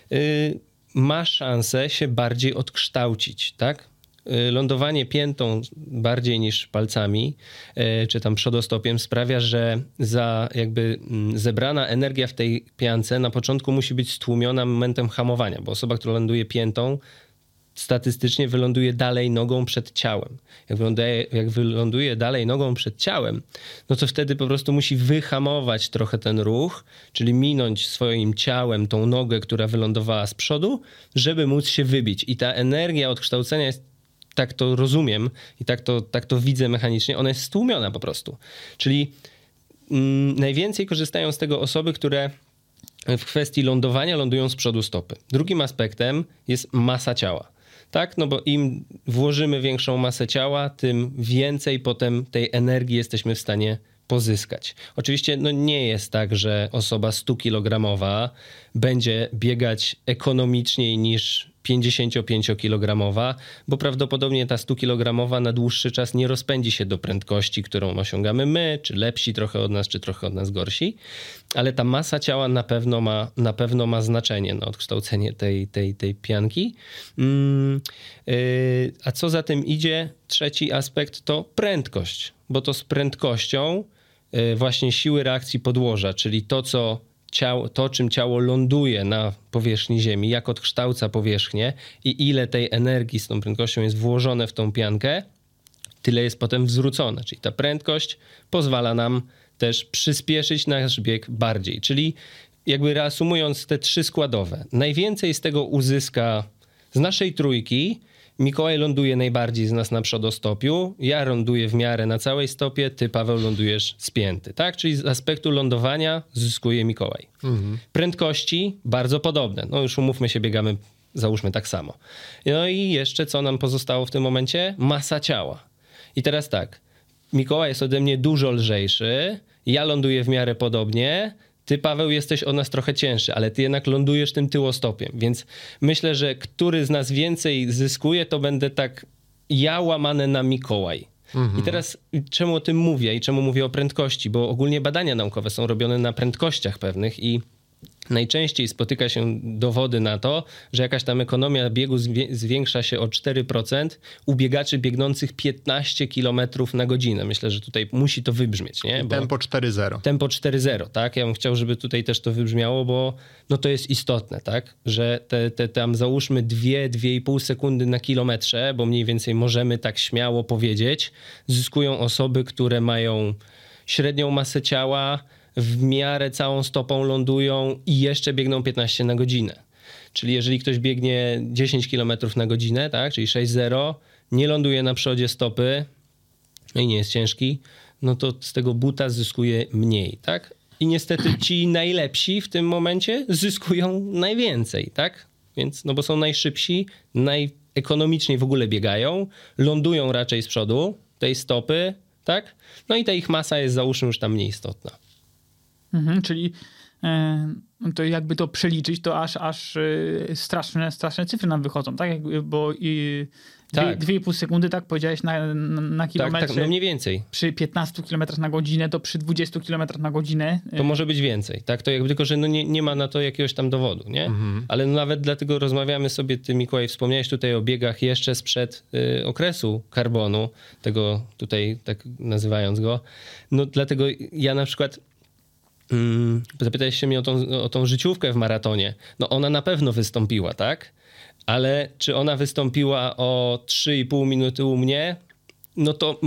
ma szansę się bardziej odkształcić, tak? Lądowanie piętą bardziej niż palcami, czy tam przodostopiem sprawia, że zebrana energia w tej piance na początku musi być stłumiona momentem hamowania, bo osoba, która ląduje piętą, statystycznie wyląduje dalej nogą przed ciałem. Jak wyląduje dalej nogą przed ciałem, no to wtedy po prostu musi wyhamować trochę ten ruch, czyli minąć swoim ciałem tą nogę, która wylądowała z przodu, żeby móc się wybić. I ta energia odkształcenia jest, tak to rozumiem i tak to widzę mechanicznie, ona jest stłumiona po prostu. Czyli najwięcej korzystają z tego osoby, które w kwestii lądowania lądują z przodu stopy. Drugim aspektem jest masa ciała. Tak, no bo im włożymy większą masę ciała, tym więcej potem tej energii jesteśmy w stanie pozyskać. Oczywiście no nie jest tak, że osoba 100-kilogramowa będzie biegać ekonomiczniej niż 55-kilogramowa, bo prawdopodobnie ta 100-kilogramowa na dłuższy czas nie rozpędzi się do prędkości, którą osiągamy my, czy lepsi trochę od nas, czy trochę od nas gorsi, ale ta masa ciała na pewno ma znaczenie na odkształcenie tej pianki. A co za tym idzie? Trzeci aspekt to prędkość, bo to z prędkością właśnie siły reakcji podłoża, czyli to, czym ciało ląduje na powierzchni Ziemi, jak odkształca powierzchnię i ile tej energii z tą prędkością jest włożone w tą piankę, tyle jest potem zwrócone. Czyli ta prędkość pozwala nam też przyspieszyć nasz bieg bardziej. Czyli jakby reasumując te trzy składowe, najwięcej z tego uzyska z naszej trójki. Mikołaj ląduje najbardziej z nas na przodostopiu, ja ląduję w miarę na całej stopie, ty, Paweł, lądujesz spięty, tak? Czyli z aspektu lądowania zyskuje Mikołaj. Prędkości bardzo podobne. No już umówmy się, biegamy, załóżmy tak samo. No i jeszcze co nam pozostało w tym momencie? Masa ciała. I teraz tak, Mikołaj jest ode mnie dużo lżejszy, ja ląduję w miarę podobnie, ty, Paweł, jesteś od nas trochę cięższy, ale ty jednak lądujesz tym tyłostopiem, więc myślę, że który z nas więcej zyskuje, to będę tak ja łamane na Mikołaj. I teraz czemu o tym mówię i czemu mówię o prędkości? Bo ogólnie badania naukowe są robione na prędkościach pewnych i najczęściej spotyka się dowody na to, że jakaś tam ekonomia biegu zwiększa się o 4% u biegaczy biegnących 15 km na godzinę. Myślę, że tutaj musi to wybrzmieć. Nie? Bo tempo 4.0. Tempo 4.0, tak? Ja bym chciał, żeby tutaj też to wybrzmiało, bo no to jest istotne, tak? Że te tam załóżmy 2-2,5 sekundy na kilometrze, bo mniej więcej możemy tak śmiało powiedzieć, zyskują osoby, które mają średnią masę ciała, w miarę całą stopą lądują i jeszcze biegną 15 na godzinę. Czyli jeżeli ktoś biegnie 10 km na godzinę, tak, czyli 6,0, nie ląduje na przodzie stopy, no i nie jest ciężki, no to z tego buta zyskuje mniej, tak? I niestety ci najlepsi w tym momencie zyskują najwięcej, tak? Więc, no bo są najszybsi, najekonomiczniej w ogóle biegają, lądują raczej z przodu tej stopy, tak? No i ta ich masa jest załóżmy już tam mniej istotna. Czyli to jakby to przeliczyć, to aż straszne cyfry nam wychodzą, tak? Bo 2,5 sekundy, tak powiedziałeś, na kilometrze. Tak, no mniej więcej. Przy 15 km na godzinę, to przy 20 km na godzinę. To może być więcej, tak? To jakby tylko, że no nie ma na to jakiegoś tam dowodu, nie? Ale nawet dlatego rozmawiamy sobie, ty Mikołaj wspomniałeś tutaj o biegach jeszcze sprzed okresu karbonu, tego tutaj tak nazywając go. No dlatego ja na przykład zapytałeś się mnie o tą życiówkę w maratonie. No ona na pewno wystąpiła, tak? Ale czy ona wystąpiła o 3,5 minuty u mnie? No to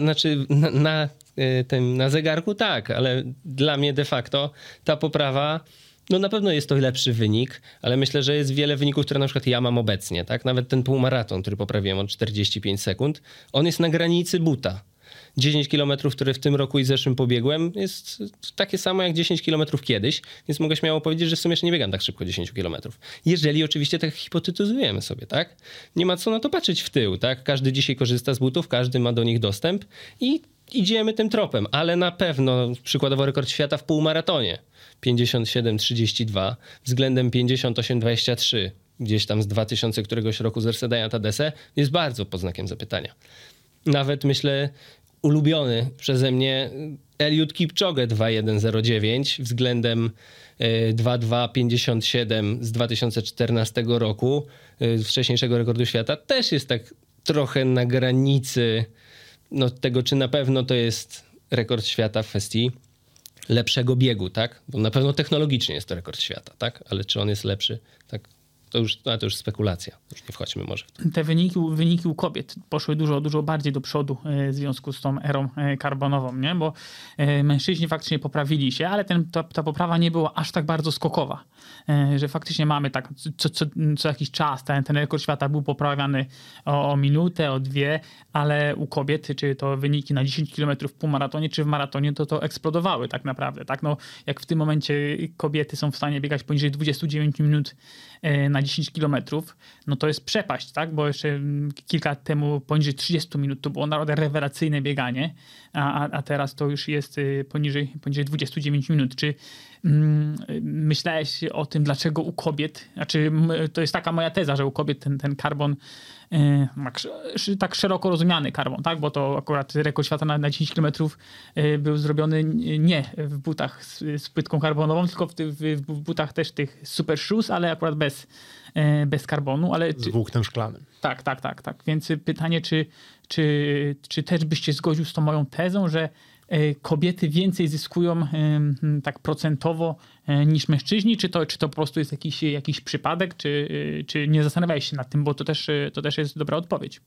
na zegarku tak, ale dla mnie de facto ta poprawa, no na pewno jest to lepszy wynik, ale myślę, że jest wiele wyników, które na przykład ja mam obecnie, tak? Nawet ten półmaraton, który poprawiłem o 45 sekund, on jest na granicy buta. 10 km, które w tym roku i zeszłym pobiegłem, jest takie samo jak 10 km kiedyś, więc mogę śmiało powiedzieć, że w sumie jeszcze nie biegam tak szybko 10 km. Jeżeli oczywiście tak hipotetyzujemy sobie, tak? Nie ma co na to patrzeć w tył, tak? Każdy dzisiaj korzysta z butów, każdy ma do nich dostęp i idziemy tym tropem, ale na pewno przykładowo rekord świata w półmaratonie 57,32 względem 58,23 gdzieś tam z 2000 któregoś roku z Ersedaya Tadese jest bardzo pod znakiem zapytania. Nawet myślę ulubiony przeze mnie Eliud Kipchoge 2.1.09 względem 2.2.57 z 2014 roku, wcześniejszego rekordu świata, też jest tak trochę na granicy tego, czy na pewno to jest rekord świata w kwestii lepszego biegu, tak? Bo na pewno technologicznie jest to rekord świata, tak? Ale czy on jest lepszy, tak? To już spekulacja. Już nie wchodźmy może w to. Te wyniki u kobiet poszły dużo bardziej do przodu w związku z tą erą karbonową, nie? Bo mężczyźni faktycznie poprawili się, ale ta poprawa nie była aż tak bardzo skokowa. Że faktycznie mamy tak co jakiś czas ten rekord świata był poprawiany o minutę, o 2, ale u kobiet, czy to wyniki na 10 km w półmaratonie, czy w maratonie, to eksplodowały tak naprawdę. Tak? No, jak w tym momencie kobiety są w stanie biegać poniżej 29 minut na 10 kilometrów, no to jest przepaść, tak? Bo jeszcze kilka lat temu poniżej 30 minut to było naprawdę rewelacyjne bieganie, a teraz to już jest poniżej 29 minut. Czy myślałeś o tym, dlaczego u kobiet, znaczy to jest taka moja teza, że u kobiet ten karbon, tak szeroko rozumiany karbon, tak? Bo to akurat rekord świata na 10 km był zrobiony nie w butach z płytką karbonową, tylko w butach też tych super shoes, ale akurat bez karbonu. Z włóknem szklanym. Tak. Więc pytanie, czy też byś się zgodził z tą moją tezą, że kobiety więcej zyskują tak procentowo niż mężczyźni, czy to po prostu jest jakiś przypadek, czy nie zastanawiałeś się nad tym, bo to też jest dobra odpowiedź.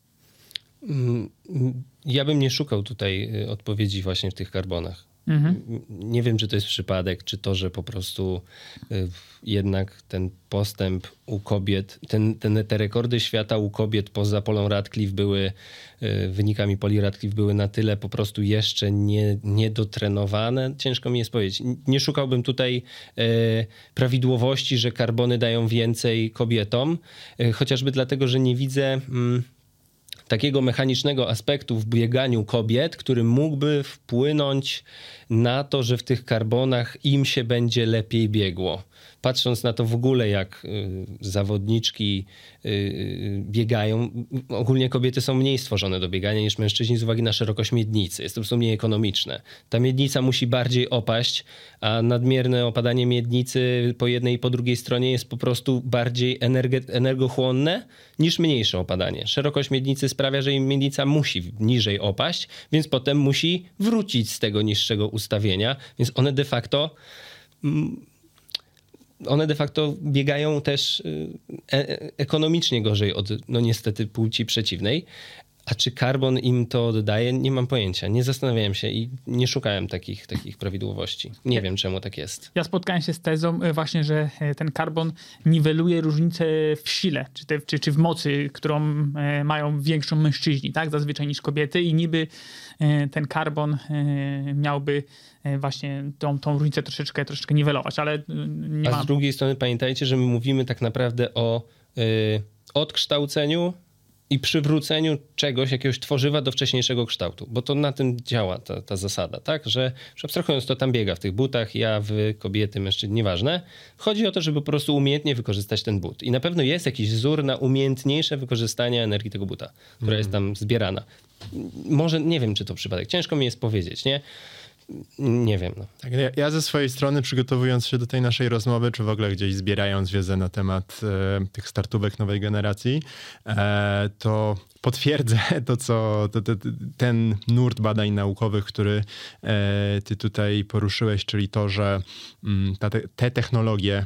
Ja bym nie szukał tutaj odpowiedzi właśnie w tych karbonach. Nie wiem, czy to jest przypadek, czy to, że po prostu jednak ten postęp u kobiet, te rekordy świata u kobiet poza Polą Radcliffe były, wynikami Poli Radcliffe były na tyle po prostu jeszcze niedotrenowane. Ciężko mi jest powiedzieć. Nie szukałbym tutaj prawidłowości, że karbony dają więcej kobietom, chociażby dlatego, że nie widzę takiego mechanicznego aspektu w bieganiu kobiet, który mógłby wpłynąć na to, że w tych karbonach im się będzie lepiej biegło. Patrząc na to w ogóle, jak zawodniczki biegają, ogólnie kobiety są mniej stworzone do biegania niż mężczyźni z uwagi na szerokość miednicy. Jest to po prostu mniej ekonomiczne. Ta miednica musi bardziej opaść, a nadmierne opadanie miednicy po jednej i po drugiej stronie jest po prostu bardziej energochłonne niż mniejsze opadanie. Szerokość miednicy sprawia, że im miednica musi niżej opaść, więc potem musi wrócić z tego niższego ustawienia, więc one de facto biegają też ekonomicznie gorzej od niestety płci przeciwnej. A czy karbon im to oddaje? Nie mam pojęcia. Nie zastanawiałem się i nie szukałem takich prawidłowości. Nie wiem, czemu tak jest. Ja spotkałem się z tezą właśnie, że ten karbon niweluje różnicę w sile, czy w mocy, którą mają większą mężczyźni, tak? Zazwyczaj niż kobiety i niby ten karbon miałby właśnie tą różnicę troszeczkę niwelować, ale nie ma. A z drugiej strony pamiętajcie, że my mówimy tak naprawdę o odkształceniu i przywróceniu czegoś, jakiegoś tworzywa do wcześniejszego kształtu, bo to na tym działa ta zasada, tak, że abstrahując to tam biega w tych butach, ja, wy, kobiety, mężczyźni, nieważne, chodzi o to, żeby po prostu umiejętnie wykorzystać ten but i na pewno jest jakiś wzór na umiejętniejsze wykorzystanie energii tego buta, która jest tam zbierana. Może, nie wiem, czy to przypadek, ciężko mi jest powiedzieć, nie? Nie wiem. No. Tak, ja ze swojej strony, przygotowując się do tej naszej rozmowy, czy w ogóle gdzieś zbierając wiedzę na temat tych startówek nowej generacji, to potwierdzę to, co ten nurt badań naukowych, który ty tutaj poruszyłeś, czyli to, że te technologie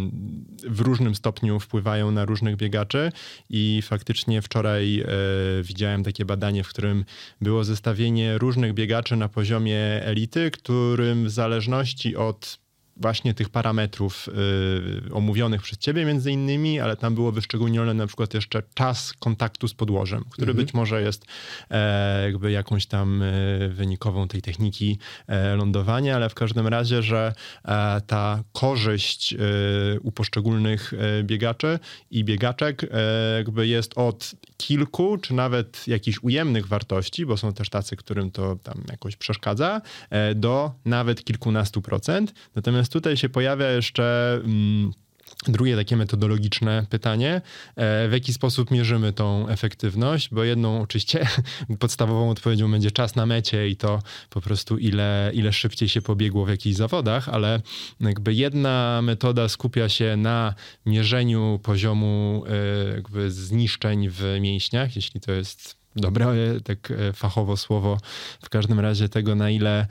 w różnym stopniu wpływają na różnych biegaczy i faktycznie wczoraj widziałem takie badanie, w którym było zestawienie różnych biegaczy na poziomie elity, którym w zależności od właśnie tych parametrów omówionych przez ciebie między innymi, ale tam było wyszczególnione na przykład jeszcze czas kontaktu z podłożem, który być może jest jakby jakąś tam wynikową tej techniki lądowania, ale w każdym razie, że ta korzyść u poszczególnych biegaczy i biegaczek jakby jest od kilku, czy nawet jakichś ujemnych wartości, bo są też tacy, którym to tam jakoś przeszkadza, do nawet kilkunastu procent. Natomiast tutaj się pojawia jeszcze drugie takie metodologiczne pytanie, w jaki sposób mierzymy tą efektywność, bo jedną oczywiście podstawową odpowiedzią będzie czas na mecie i to po prostu ile szybciej się pobiegło w jakichś zawodach, ale jakby jedna metoda skupia się na mierzeniu poziomu jakby zniszczeń w mięśniach, jeśli to jest dobre, tak fachowo słowo, w każdym razie tego, na ile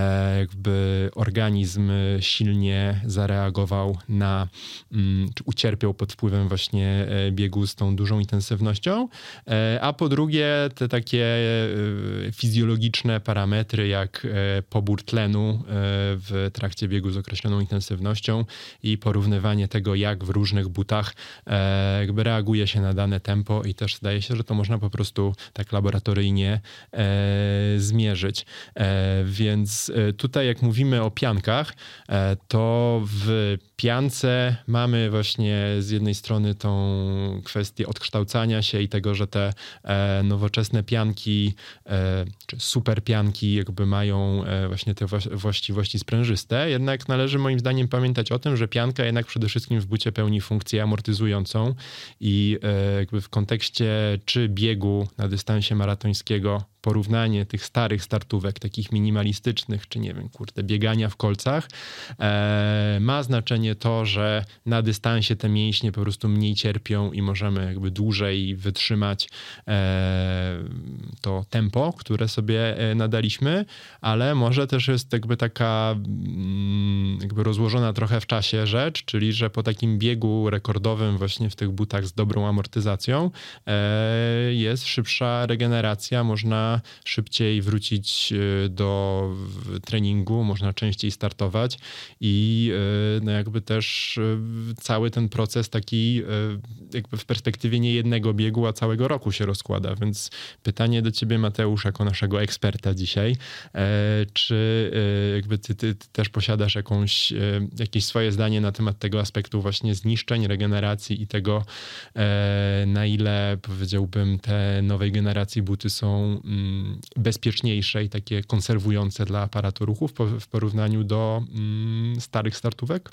jakby organizm silnie zareagował na, czy ucierpiał pod wpływem właśnie biegu z tą dużą intensywnością, a po drugie te takie fizjologiczne parametry, jak pobór tlenu w trakcie biegu z określoną intensywnością i porównywanie tego, jak w różnych butach jakby reaguje się na dane tempo i też zdaje się, że to można po prostu tak laboratoryjnie zmierzyć. Więc tutaj jak mówimy o piankach, to w piance mamy właśnie z jednej strony tą kwestię odkształcania się i tego, że te nowoczesne pianki, czy super pianki jakby mają właśnie te właściwości sprężyste, jednak należy moim zdaniem pamiętać o tym, że pianka jednak przede wszystkim w bucie pełni funkcję amortyzującą i jakby w kontekście czy biegu na dystansie maratońskiego, porównanie tych starych startówek, takich minimalistycznych, czy nie wiem, biegania w kolcach, ma znaczenie to, że na dystansie te mięśnie po prostu mniej cierpią i możemy jakby dłużej wytrzymać to tempo, które sobie nadaliśmy, ale może też jest jakby taka jakby rozłożona trochę w czasie rzecz, czyli że po takim biegu rekordowym właśnie w tych butach z dobrą amortyzacją jest szybsza regeneracja, można szybciej wrócić do treningu, można częściej startować i no jakby też cały ten proces taki jakby w perspektywie nie jednego biegu, a całego roku się rozkłada, więc pytanie do ciebie, Mateusz, jako naszego eksperta dzisiaj, czy jakby ty też posiadasz jakieś swoje zdanie na temat tego aspektu właśnie zniszczeń, regeneracji i tego, na ile powiedziałbym te nowej generacji buty są bezpieczniejsze i takie konserwujące dla aparatu ruchu w porównaniu do starych startówek?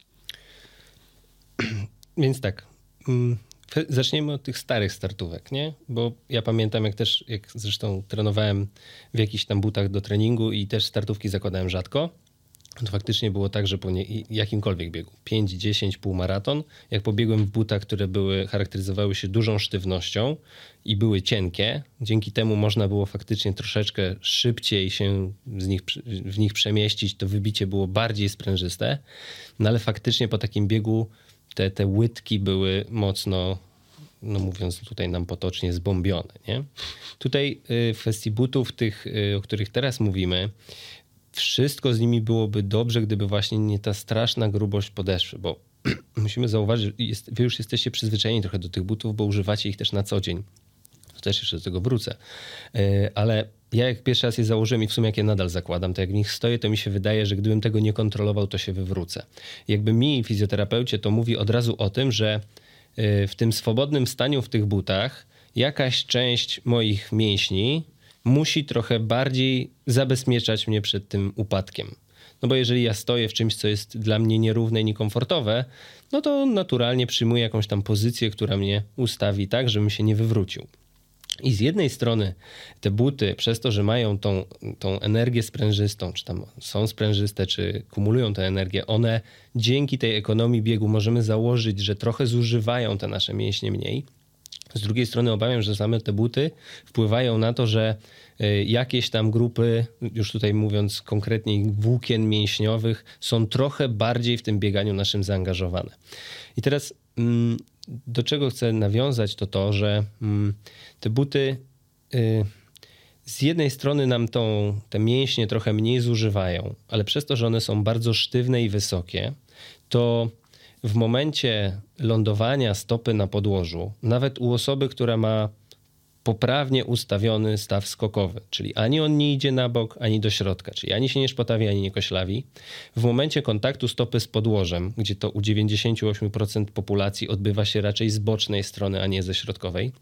Więc tak, zaczniemy od tych starych startówek, nie? Bo ja pamiętam, jak zresztą trenowałem w jakichś tam butach do treningu i też startówki zakładałem rzadko. To faktycznie było tak, że po jakimkolwiek biegu, 5, 10, półmaraton, jak pobiegłem w butach, które charakteryzowały się dużą sztywnością i były cienkie, dzięki temu można było faktycznie troszeczkę szybciej się w nich przemieścić, to wybicie było bardziej sprężyste, no ale faktycznie po takim biegu te łydki były mocno, no mówiąc tutaj nam potocznie, zbombione, nie? Tutaj w kwestii butów, tych, o których teraz mówimy, wszystko z nimi byłoby dobrze, gdyby właśnie nie ta straszna grubość podeszwy, bo musimy zauważyć, że wy już jesteście przyzwyczajeni trochę do tych butów, bo używacie ich też na co dzień. To też jeszcze do tego wrócę. Ale ja jak pierwszy raz je założyłem i w sumie jak je nadal zakładam, to jak w nich stoję, to mi się wydaje, że gdybym tego nie kontrolował, to się wywrócę. Jakby mi, fizjoterapeucie, to mówi od razu o tym, że w tym swobodnym staniu w tych butach jakaś część moich mięśni musi trochę bardziej zabezpieczać mnie przed tym upadkiem. No bo jeżeli ja stoję w czymś, co jest dla mnie nierówne i niekomfortowe, no to naturalnie przyjmuję jakąś tam pozycję, która mnie ustawi tak, żebym się nie wywrócił. I z jednej strony te buty, przez to, że mają tą energię sprężystą, czy tam są sprężyste, czy kumulują tę energię, one dzięki tej ekonomii biegu możemy założyć, że trochę zużywają te nasze mięśnie mniej. Z drugiej strony obawiam, że same te buty wpływają na to, że jakieś tam grupy, już tutaj mówiąc konkretniej włókien mięśniowych, są trochę bardziej w tym bieganiu naszym zaangażowane. I teraz do czego chcę nawiązać, to to, że te buty z jednej strony nam te mięśnie trochę mniej zużywają, ale przez to, że one są bardzo sztywne i wysokie, to w momencie lądowania stopy na podłożu, nawet u osoby, która ma poprawnie ustawiony staw skokowy, czyli ani on nie idzie na bok, ani do środka, czyli ani się nie szpotawi, ani nie koślawi, w momencie kontaktu stopy z podłożem, gdzie to u 98% populacji odbywa się raczej z bocznej strony, a nie ze środkowej,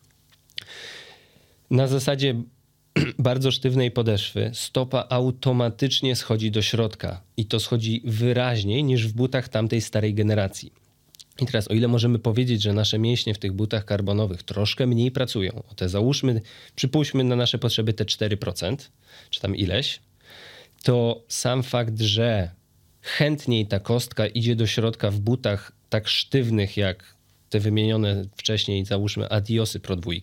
na zasadzie bardzo sztywnej podeszwy stopa automatycznie schodzi do środka i to schodzi wyraźniej niż w butach tamtej starej generacji. I teraz o ile możemy powiedzieć, że nasze mięśnie w tych butach karbonowych troszkę mniej pracują, przypuśćmy na nasze potrzeby te 4%, czy tam ileś, to sam fakt, że chętniej ta kostka idzie do środka w butach tak sztywnych jak te wymienione wcześniej, załóżmy Adiosy Pro 2,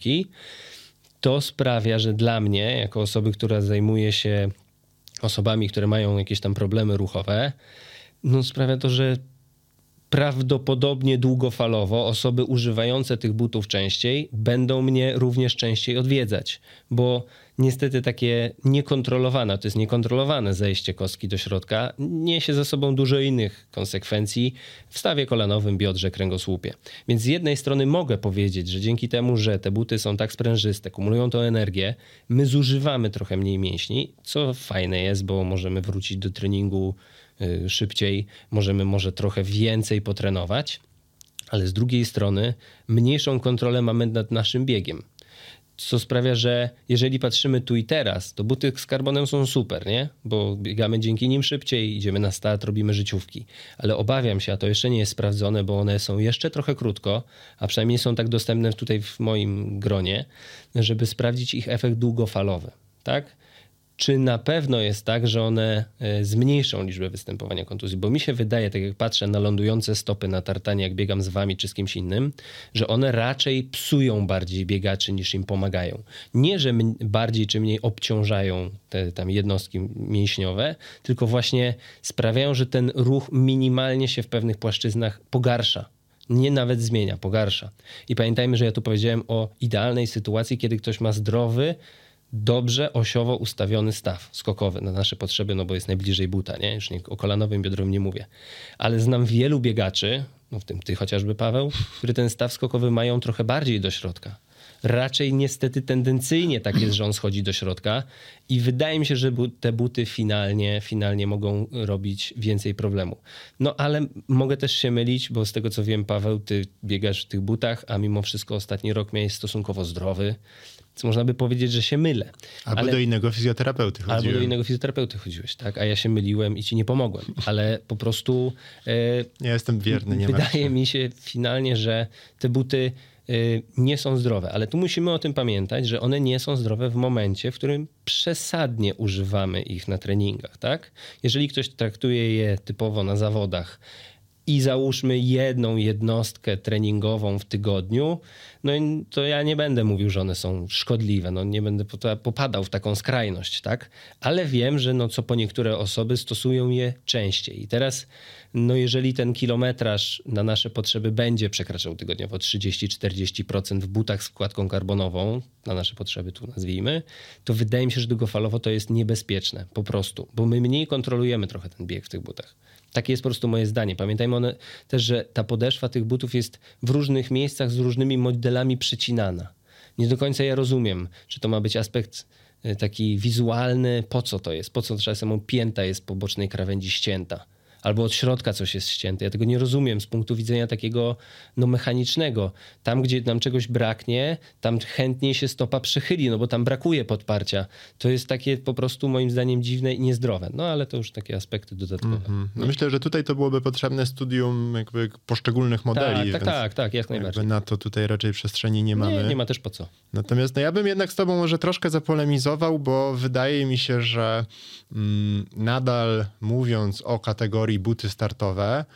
to sprawia, że dla mnie, jako osoby, która zajmuje się osobami, które mają jakieś tam problemy ruchowe, no sprawia to, że prawdopodobnie długofalowo osoby używające tych butów częściej będą mnie również częściej odwiedzać, bo niestety takie niekontrolowane, to jest niekontrolowane zejście kostki do środka, niesie ze sobą dużo innych konsekwencji w stawie kolanowym, biodrze, kręgosłupie. Więc z jednej strony mogę powiedzieć, że dzięki temu, że te buty są tak sprężyste, kumulują tą energię, my zużywamy trochę mniej mięśni, co fajne jest, bo możemy wrócić do treningu szybciej, możemy może trochę więcej potrenować, ale z drugiej strony mniejszą kontrolę mamy nad naszym biegiem. Co sprawia, że jeżeli patrzymy tu i teraz, to buty z karbonem są super, nie? Bo biegamy dzięki nim szybciej, idziemy na start, robimy życiówki. Ale obawiam się, a to jeszcze nie jest sprawdzone, bo one są jeszcze trochę krótko, a przynajmniej są tak dostępne tutaj w moim gronie, żeby sprawdzić ich efekt długofalowy, tak? Czy na pewno jest tak, że one zmniejszą liczbę występowania kontuzji? Bo mi się wydaje, tak jak patrzę na lądujące stopy na tartanie, jak biegam z wami czy z kimś innym, że one raczej psują bardziej biegaczy niż im pomagają. Nie, że bardziej czy mniej obciążają te tam jednostki mięśniowe, tylko właśnie sprawiają, że ten ruch minimalnie się w pewnych płaszczyznach pogarsza. Nie nawet zmienia, pogarsza. I pamiętajmy, że ja tu powiedziałem o idealnej sytuacji, kiedy ktoś ma zdrowy, dobrze osiowo ustawiony staw skokowy na nasze potrzeby, no bo jest najbliżej buta, nie? Już o kolanowym, biodrowym nie mówię. Ale znam wielu biegaczy, no w tym ty chociażby, Paweł, który ten staw skokowy mają trochę bardziej do środka. Raczej niestety tendencyjnie tak jest, że on schodzi do środka i wydaje mi się, że te buty finalnie mogą robić więcej problemu. No ale mogę też się mylić, bo z tego co wiem, Paweł, ty biegasz w tych butach, a mimo wszystko ostatni rok miałeś stosunkowo zdrowy. Więc można by powiedzieć, że się mylę. Albo do innego fizjoterapeuty chodziłem. Albo do innego fizjoterapeuty chodziłeś, tak? A ja się myliłem i ci nie pomogłem. Ale po prostu... Ja jestem wierny, nie wydaje mi się finalnie, że te buty nie są zdrowe. Ale tu musimy o tym pamiętać, że one nie są zdrowe w momencie, w którym przesadnie używamy ich na treningach, tak? Jeżeli ktoś traktuje je typowo na zawodach i załóżmy jedną jednostkę treningową w tygodniu, no to ja nie będę mówił, że one są szkodliwe, no nie będę popadał w taką skrajność, tak? Ale wiem, że no co po niektóre osoby stosują je częściej. I teraz, no jeżeli ten kilometraż na nasze potrzeby będzie przekraczał tygodniowo 30-40% w butach z wkładką karbonową, na nasze potrzeby tu nazwijmy, to wydaje mi się, że długofalowo to jest niebezpieczne, po prostu, bo my mniej kontrolujemy trochę ten bieg w tych butach. Takie jest po prostu moje zdanie. Pamiętajmy też, że ta podeszwa tych butów jest w różnych miejscach z różnymi modelami przecinana. Nie do końca ja rozumiem, czy to ma być aspekt taki wizualny, po co to jest, po co czasem pięta jest po bocznej krawędzi ścięta. albo od środka coś jest ścięte. Ja tego nie rozumiem z punktu widzenia takiego mechanicznego. Tam, gdzie nam czegoś braknie, tam chętniej się stopa przychyli, no bo tam brakuje podparcia. To jest takie po prostu moim zdaniem dziwne i niezdrowe. No ale to już takie aspekty dodatkowe. No myślę, że tutaj to byłoby potrzebne studium jakby poszczególnych modeli. Tak, jak najbardziej. Na to tutaj raczej przestrzeni nie mamy. Nie ma też po co. Natomiast ja bym jednak z tobą może troszkę zapolemizował, bo wydaje mi się, że nadal mówiąc o kategorii buty startowe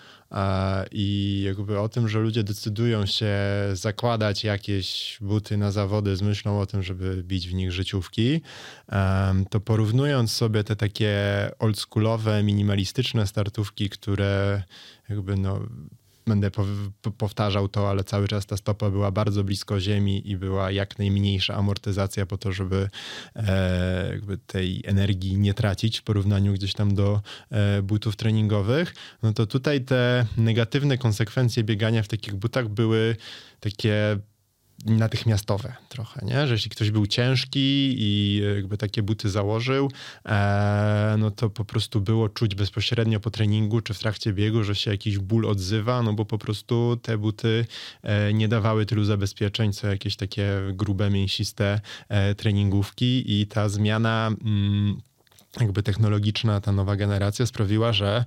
i jakby o tym, że ludzie decydują się zakładać jakieś buty na zawody z myślą o tym, żeby bić w nich życiówki, to porównując sobie te takie oldschoolowe, minimalistyczne startówki, które jakby będę powtarzał to, ale cały czas ta stopa była bardzo blisko ziemi i była jak najmniejsza amortyzacja po to, żeby jakby tej energii nie tracić w porównaniu gdzieś tam do butów treningowych, no to tutaj te negatywne konsekwencje biegania w takich butach były takie natychmiastowe trochę, nie? Że jeśli ktoś był ciężki i jakby takie buty założył, no to po prostu było czuć bezpośrednio po treningu czy w trakcie biegu, że się jakiś ból odzywa, no bo po prostu te buty nie dawały tylu zabezpieczeń, co jakieś takie grube, mięsiste treningówki i ta zmiana jakby technologiczna, ta nowa generacja sprawiła, że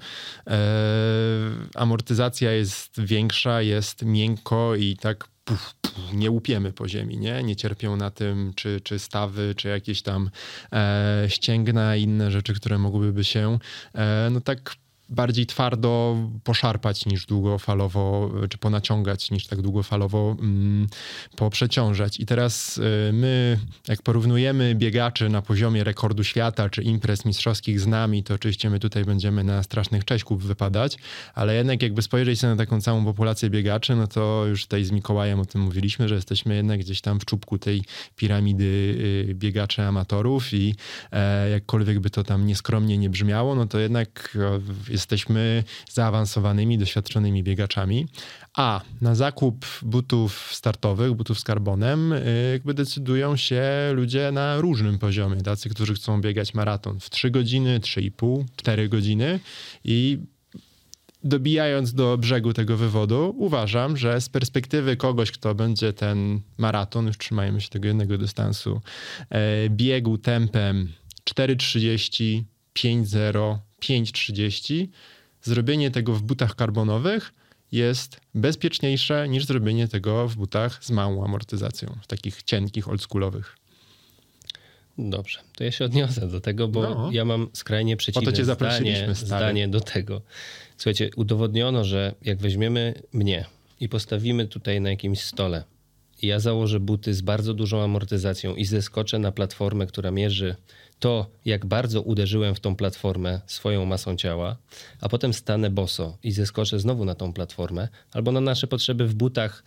amortyzacja jest większa, jest miękko i tak nie łupiemy po ziemi, nie cierpią na tym, czy stawy, czy jakieś tam ścięgna i inne rzeczy, które mogłyby się no tak bardziej twardo poszarpać niż długofalowo, czy ponaciągać niż tak długofalowo poprzeciążać. I teraz my, jak porównujemy biegaczy na poziomie rekordu świata, czy imprez mistrzowskich z nami, to oczywiście my tutaj będziemy na strasznych cześćków wypadać, ale jednak jakby spojrzeć sobie na taką całą populację biegaczy, no to już tutaj z Mikołajem o tym mówiliśmy, że jesteśmy jednak gdzieś tam w czubku tej piramidy biegaczy amatorów i jakkolwiek by to tam nieskromnie nie brzmiało, no to jednak jesteśmy zaawansowanymi, doświadczonymi biegaczami, a na zakup butów startowych, butów z karbonem jakby decydują się ludzie na różnym poziomie. Tacy, którzy chcą biegać maraton w 3 godziny, 3,5, 4 godziny i dobijając do brzegu tego wywodu, uważam, że z perspektywy kogoś, kto będzie ten maraton, już trzymajmy się tego jednego dystansu, biegł tempem 4,30, 5,0, 5,30, zrobienie tego w butach karbonowych jest bezpieczniejsze niż zrobienie tego w butach z małą amortyzacją, w takich cienkich, oldschoolowych. Dobrze, to ja się odniosę do tego, bo ja mam skrajnie przeciwne zdanie do tego. Słuchajcie, udowodniono, że jak weźmiemy mnie i postawimy tutaj na jakimś stole i ja założę buty z bardzo dużą amortyzacją i zeskoczę na platformę, która mierzy to, jak bardzo uderzyłem w tą platformę swoją masą ciała, a potem stanę boso i zeskoczę znowu na tą platformę, albo na nasze potrzeby w butach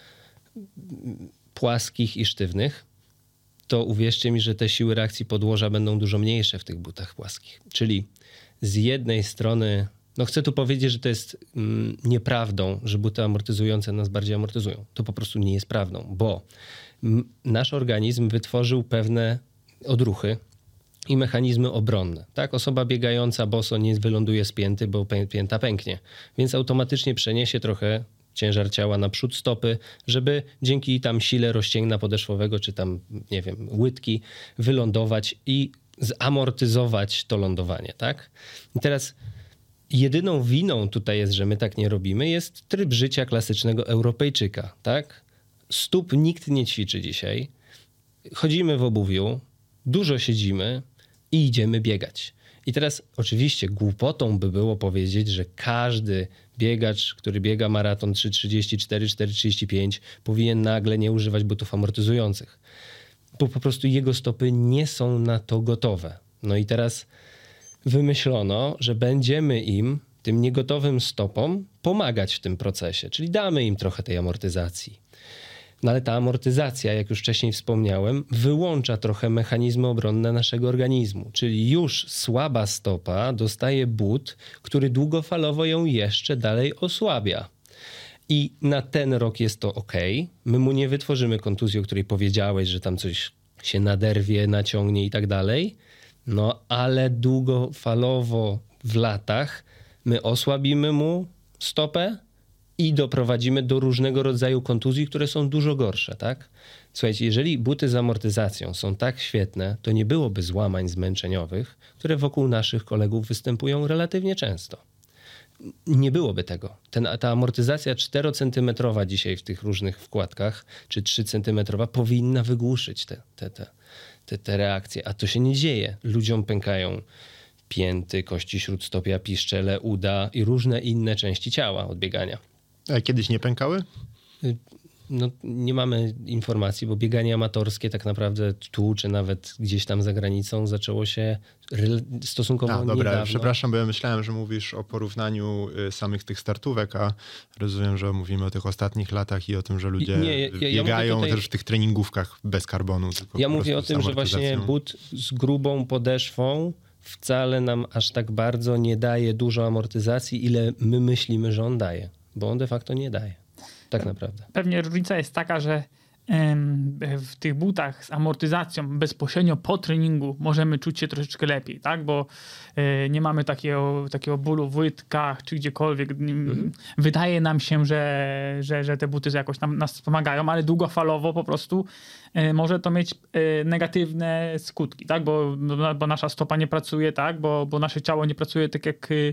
płaskich i sztywnych, to uwierzcie mi, że te siły reakcji podłoża będą dużo mniejsze w tych butach płaskich. Czyli z jednej strony, no chcę tu powiedzieć, że to jest nieprawdą, że buty amortyzujące nas bardziej amortyzują. To po prostu nie jest prawdą, bo nasz organizm wytworzył pewne odruchy i mechanizmy obronne. Tak? Osoba biegająca boso nie wyląduje z pięty, bo pięta pęknie, więc automatycznie przeniesie trochę ciężar ciała na przód stopy, żeby dzięki tam sile rozcięgna podeszwowego, czy tam, nie wiem, łydki, wylądować i zamortyzować to lądowanie. Tak? I teraz jedyną winą tutaj jest, że my tak nie robimy, jest tryb życia klasycznego Europejczyka. Tak? Stóp nikt nie ćwiczy dzisiaj. Chodzimy w obuwiu, dużo siedzimy i idziemy biegać. I teraz oczywiście głupotą by było powiedzieć, że każdy biegacz, który biega maraton 3,34, 4,35 powinien nagle nie używać butów amortyzujących. Bo po prostu jego stopy nie są na to gotowe. No i teraz wymyślono, że będziemy im, tym niegotowym stopom, pomagać w tym procesie. Czyli damy im trochę tej amortyzacji. No ale ta amortyzacja, jak już wcześniej wspomniałem, wyłącza trochę mechanizmy obronne naszego organizmu. Czyli już słaba stopa dostaje but, który długofalowo ją jeszcze dalej osłabia. I na ten rok jest to ok. My mu nie wytworzymy kontuzji, o której powiedziałeś, że tam coś się naderwie, naciągnie i tak dalej. No ale długofalowo w latach my osłabimy mu stopę i doprowadzimy do różnego rodzaju kontuzji, które są dużo gorsze, tak? Słuchajcie, jeżeli buty z amortyzacją są tak świetne, to nie byłoby złamań zmęczeniowych, które wokół naszych kolegów występują relatywnie często. Nie byłoby tego. Ta amortyzacja 4-centymetrowa dzisiaj w tych różnych wkładkach, czy 3-centymetrowa powinna wygłuszyć te reakcje, a to się nie dzieje. Ludziom pękają pięty, kości śródstopia, piszczele, uda i różne inne części ciała od biegania. A kiedyś nie pękały? No, nie mamy informacji, bo bieganie amatorskie tak naprawdę tu, czy nawet gdzieś tam za granicą zaczęło się stosunkowo niedawno. Przepraszam, bo ja myślałem, że mówisz o porównaniu samych tych startówek, a rozumiem, że mówimy o tych ostatnich latach i o tym, że ludzie biegają tutaj też w tych treningówkach bez karbonu. Tylko ja mówię o tym, że właśnie but z grubą podeszwą wcale nam aż tak bardzo nie daje dużo amortyzacji, ile my myślimy, że on daje, bo on de facto nie daje. Tak naprawdę. Pewnie różnica jest taka, że w tych butach z amortyzacją bezpośrednio po treningu możemy czuć się troszeczkę lepiej, tak? Bo nie mamy takiego bólu w łydkach czy gdziekolwiek. Wydaje nam się, że te buty jakoś nas pomagają, ale długofalowo po prostu może to mieć negatywne skutki, tak? Bo nasza stopa nie pracuje, tak? Bo nasze ciało nie pracuje tak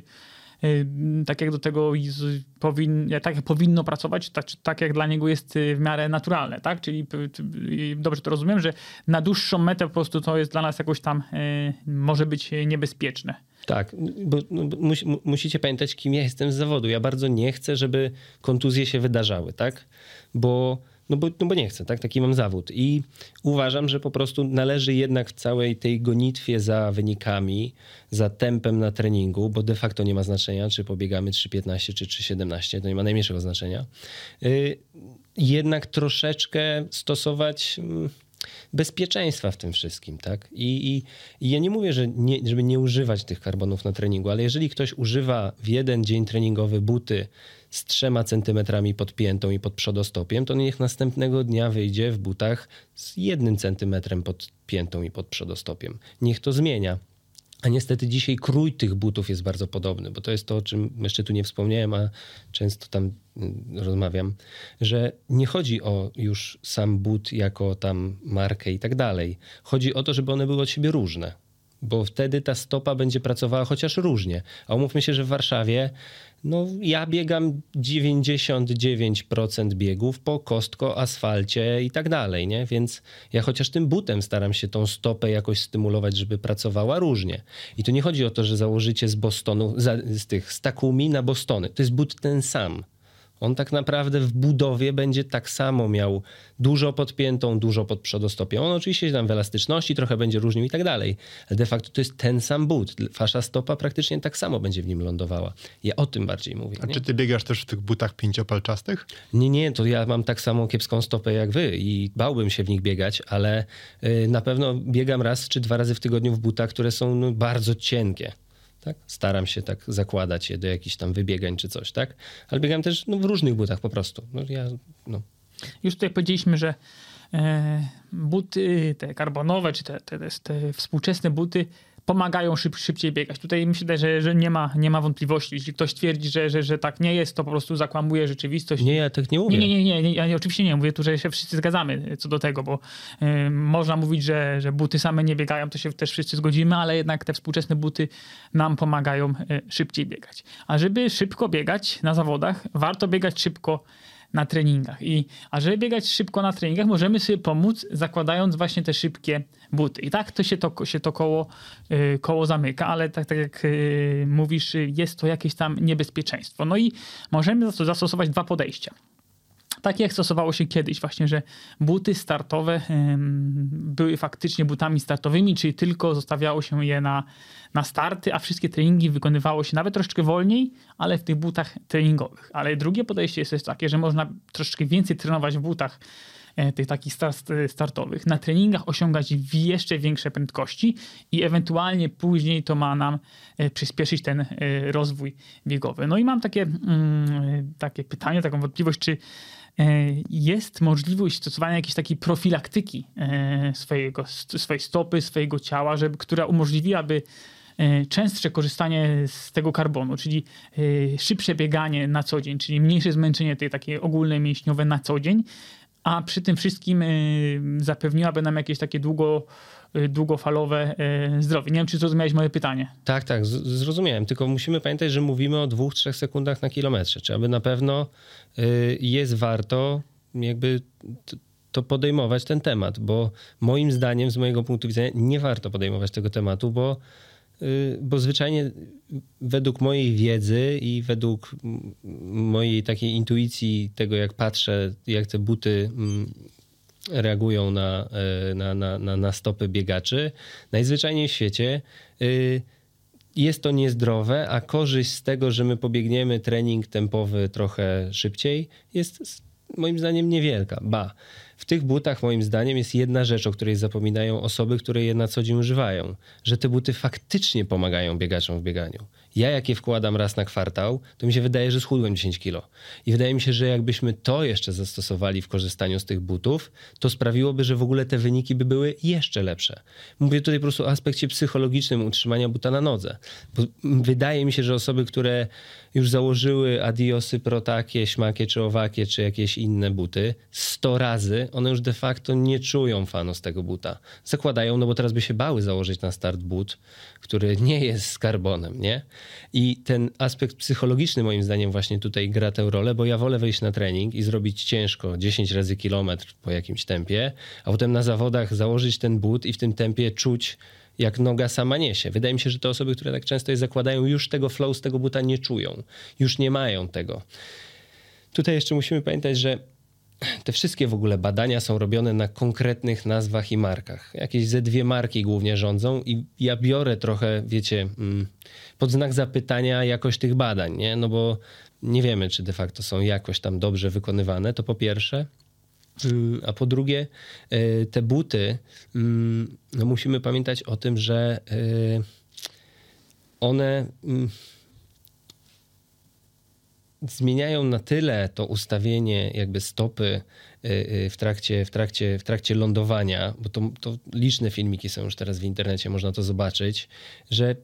jak do tego tak jak powinno pracować, tak jak dla niego jest w miarę naturalne, tak? Czyli dobrze to rozumiem, że na dłuższą metę po prostu to jest dla nas jakoś tam może być niebezpieczne. Tak, bo musicie pamiętać, kim ja jestem z zawodu. Ja bardzo nie chcę, żeby kontuzje się wydarzały, tak? Bo nie chcę, tak? Taki mam zawód. I uważam, że po prostu należy jednak w całej tej gonitwie za wynikami, za tempem na treningu, bo de facto nie ma znaczenia, czy pobiegamy 3:15 czy 3:17, to nie ma najmniejszego znaczenia, jednak troszeczkę stosować bezpieczeństwa w tym wszystkim, tak? I ja nie mówię, żeby nie używać tych karbonów na treningu, ale jeżeli ktoś używa w jeden dzień treningowy buty z 3 centymetrami pod piętą i pod przodostopiem, to niech następnego dnia wyjdzie w butach z 1 centymetrem pod piętą i pod przodostopiem. Niech to zmienia. A niestety dzisiaj krój tych butów jest bardzo podobny, bo to jest to, o czym jeszcze tu nie wspomniałem, a często tam rozmawiam, że nie chodzi o już sam but jako tam markę i tak dalej. Chodzi o to, żeby one były od siebie różne, bo wtedy ta stopa będzie pracowała chociaż różnie. A umówmy się, że w Warszawie ja biegam 99% biegów po kostko, asfalcie i tak dalej, nie? Więc ja chociaż tym butem staram się tą stopę jakoś stymulować, żeby pracowała różnie. I tu nie chodzi o to, że założycie z Bostonu, z Takumi na Bostony. To jest but ten sam. On tak naprawdę w budowie będzie tak samo miał dużo pod piętą, dużo pod przodostopiem. On oczywiście tam w elastyczności trochę będzie różnił i tak dalej, ale de facto to jest ten sam but. Wasza stopa praktycznie tak samo będzie w nim lądowała. Ja o tym bardziej mówię. A czy ty biegasz też w tych butach 5-palczastych? Nie, to ja mam tak samą kiepską stopę jak wy i bałbym się w nich biegać, ale na pewno biegam raz czy 2 razy w tygodniu w butach, które są bardzo cienkie. Tak? Staram się tak zakładać je do jakichś tam wybiegań czy coś, tak? Ale biegam też w różnych butach po prostu. Już tutaj powiedzieliśmy, że buty te karbonowe, czy te współczesne buty pomagają szybciej biegać. Tutaj myślę, że nie ma wątpliwości. Jeśli ktoś twierdzi, że tak nie jest, to po prostu zakłamuje rzeczywistość. Nie, ja tak nie mówię. Nie, ja oczywiście nie mówię tu, że się wszyscy zgadzamy co do tego, bo można mówić, że buty same nie biegają, to się też wszyscy zgodzimy, ale jednak te współczesne buty nam pomagają szybciej biegać. A żeby szybko biegać na zawodach, warto biegać szybko na treningach. A żeby biegać szybko na treningach, możemy sobie pomóc zakładając właśnie te szybkie buty. I tak to się to koło zamyka, ale tak jak mówisz, jest to jakieś tam niebezpieczeństwo. No i możemy zastosować 2 podejścia. Tak jak stosowało się kiedyś właśnie, że buty startowe były faktycznie butami startowymi, czyli tylko zostawiało się je na starty, a wszystkie treningi wykonywało się nawet troszeczkę wolniej, ale w tych butach treningowych. Ale drugie podejście jest też takie, że można troszeczkę więcej trenować w butach tych takich startowych, na treningach osiągać jeszcze większe prędkości i ewentualnie później to ma nam przyspieszyć ten rozwój biegowy. No i mam takie pytanie, taką wątpliwość, czy jest możliwość stosowania jakiejś takiej profilaktyki swojej stopy, swojego ciała, która umożliwiłaby częstsze korzystanie z tego karbonu, czyli szybsze bieganie na co dzień, czyli mniejsze zmęczenie tej takie ogólne mięśniowe na co dzień, a przy tym wszystkim zapewniłaby nam jakieś takie długofalowe zdrowie. Nie wiem, czy zrozumiałeś moje pytanie. Tak, zrozumiałem. Tylko musimy pamiętać, że mówimy o 2-3 sekundach na kilometrze. Czy aby na pewno jest warto jakby to podejmować ten temat, bo moim zdaniem, z mojego punktu widzenia, nie warto podejmować tego tematu, bo zwyczajnie według mojej wiedzy i według mojej takiej intuicji tego, jak patrzę, jak te buty reagują na stopy biegaczy, najzwyczajniej w świecie jest to niezdrowe, a korzyść z tego, że my pobiegniemy trening tempowy trochę szybciej, jest moim zdaniem niewielka. W tych butach moim zdaniem jest jedna rzecz, o której zapominają osoby, które je na co dzień używają, że te buty faktycznie pomagają biegaczom w bieganiu. Ja jak je wkładam raz na kwartał, to mi się wydaje, że schudłem 10 kilo. I wydaje mi się, że jakbyśmy to jeszcze zastosowali w korzystaniu z tych butów, to sprawiłoby, że w ogóle te wyniki by były jeszcze lepsze. Mówię tutaj po prostu o aspekcie psychologicznym utrzymania buta na nodze. Bo wydaje mi się, że osoby, które już założyły Adiosy Pro takie, śmakie czy owakie, czy jakieś inne buty, 100 razy one już de facto nie czują fanu z tego buta. Zakładają, no bo teraz by się bały założyć na start but, który nie jest z karbonem, nie? I ten aspekt psychologiczny moim zdaniem właśnie tutaj gra tę rolę, bo ja wolę wejść na trening i zrobić ciężko 10 razy kilometr po jakimś tempie, a potem na zawodach założyć ten but i w tym tempie czuć, jak noga sama niesie. Wydaje mi się, że te osoby, które tak często je zakładają, już tego flow z tego buta nie czują. Już nie mają tego. Tutaj jeszcze musimy pamiętać, że te wszystkie w ogóle badania są robione na konkretnych nazwach i markach. Jakieś ze 2 marki głównie rządzą i ja biorę trochę, wiecie, pod znak zapytania jakość tych badań, nie? No bo nie wiemy, czy de facto są jakoś tam dobrze wykonywane, to po pierwsze. A po drugie, te buty, no musimy pamiętać o tym, że one zmieniają na tyle to ustawienie jakby stopy w trakcie lądowania, bo to liczne filmiki są już teraz w internecie, można to zobaczyć, że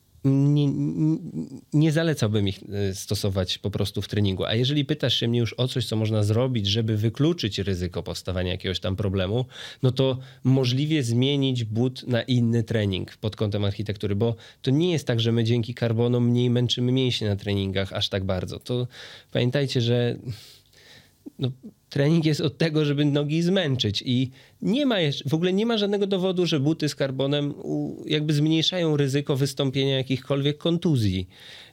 nie zalecałbym ich stosować po prostu w treningu. A jeżeli pytasz się mnie już o coś, co można zrobić, żeby wykluczyć ryzyko powstawania jakiegoś tam problemu, no to możliwie zmienić but na inny trening pod kątem architektury, bo to nie jest tak, że my dzięki karbonom mniej męczymy mięśnie na treningach aż tak bardzo. To pamiętajcie, że trening jest od tego, żeby nogi zmęczyć i w ogóle nie ma żadnego dowodu, że buty z karbonem jakby zmniejszają ryzyko wystąpienia jakichkolwiek kontuzji.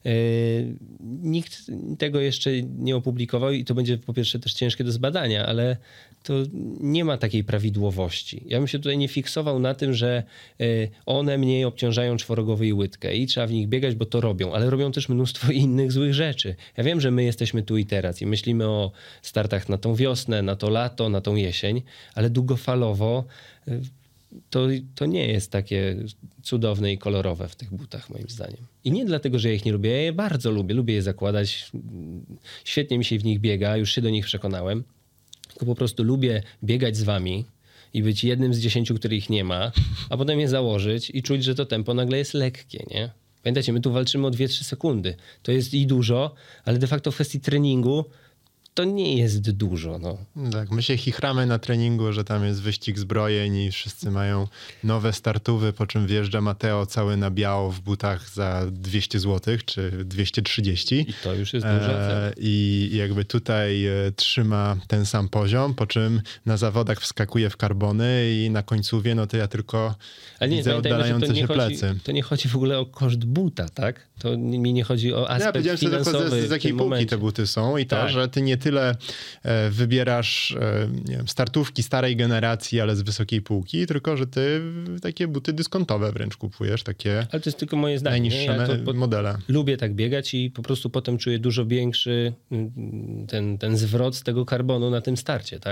Nikt tego jeszcze nie opublikował i to będzie po pierwsze też ciężkie do zbadania, ale to nie ma takiej prawidłowości. Ja bym się tutaj nie fiksował na tym, że one mniej obciążają czworogłowy i łydkę i trzeba w nich biegać, bo to robią, ale robią też mnóstwo innych złych rzeczy. Ja wiem, że my jesteśmy tu i teraz i myślimy o startach na tą wiosnę, na to lato, na tą jesień, ale długofalowo to nie jest takie cudowne i kolorowe w tych butach moim zdaniem. I nie dlatego, że ja ich nie lubię, ja je bardzo lubię je zakładać, świetnie mi się w nich biega, już się do nich przekonałem, tylko po prostu lubię biegać z wami i być jednym z 10, który ich nie ma, a potem je założyć i czuć, że to tempo nagle jest lekkie, nie? Pamiętajcie, my tu walczymy o 2-3 sekundy. To jest i dużo, ale de facto w kwestii treningu to nie jest dużo. No. Tak, my się chichramy na treningu, że tam jest wyścig zbrojeń i wszyscy mają nowe startówy, po czym wjeżdża Mateo cały na biało w butach za 200 zł czy 230. I to już jest duża cena. I jakby tutaj trzyma ten sam poziom, po czym na zawodach wskakuje w karbony i na końcówie, no to ja tylko widzę oddalające się plecy. To nie chodzi w ogóle o koszt buta, tak? To mi nie chodzi o aspekt finansowy. Z jakiej półki te buty są i to, że ty nie tyle wybierasz nie wiem, startówki starej generacji, ale z wysokiej półki, tylko że ty takie buty dyskontowe wręcz kupujesz, takie ale to jest tylko moje zdanie. Najniższe modele. Lubię tak biegać i po prostu potem czuję dużo większy ten zwrot z tego karbonu na tym starcie, tak?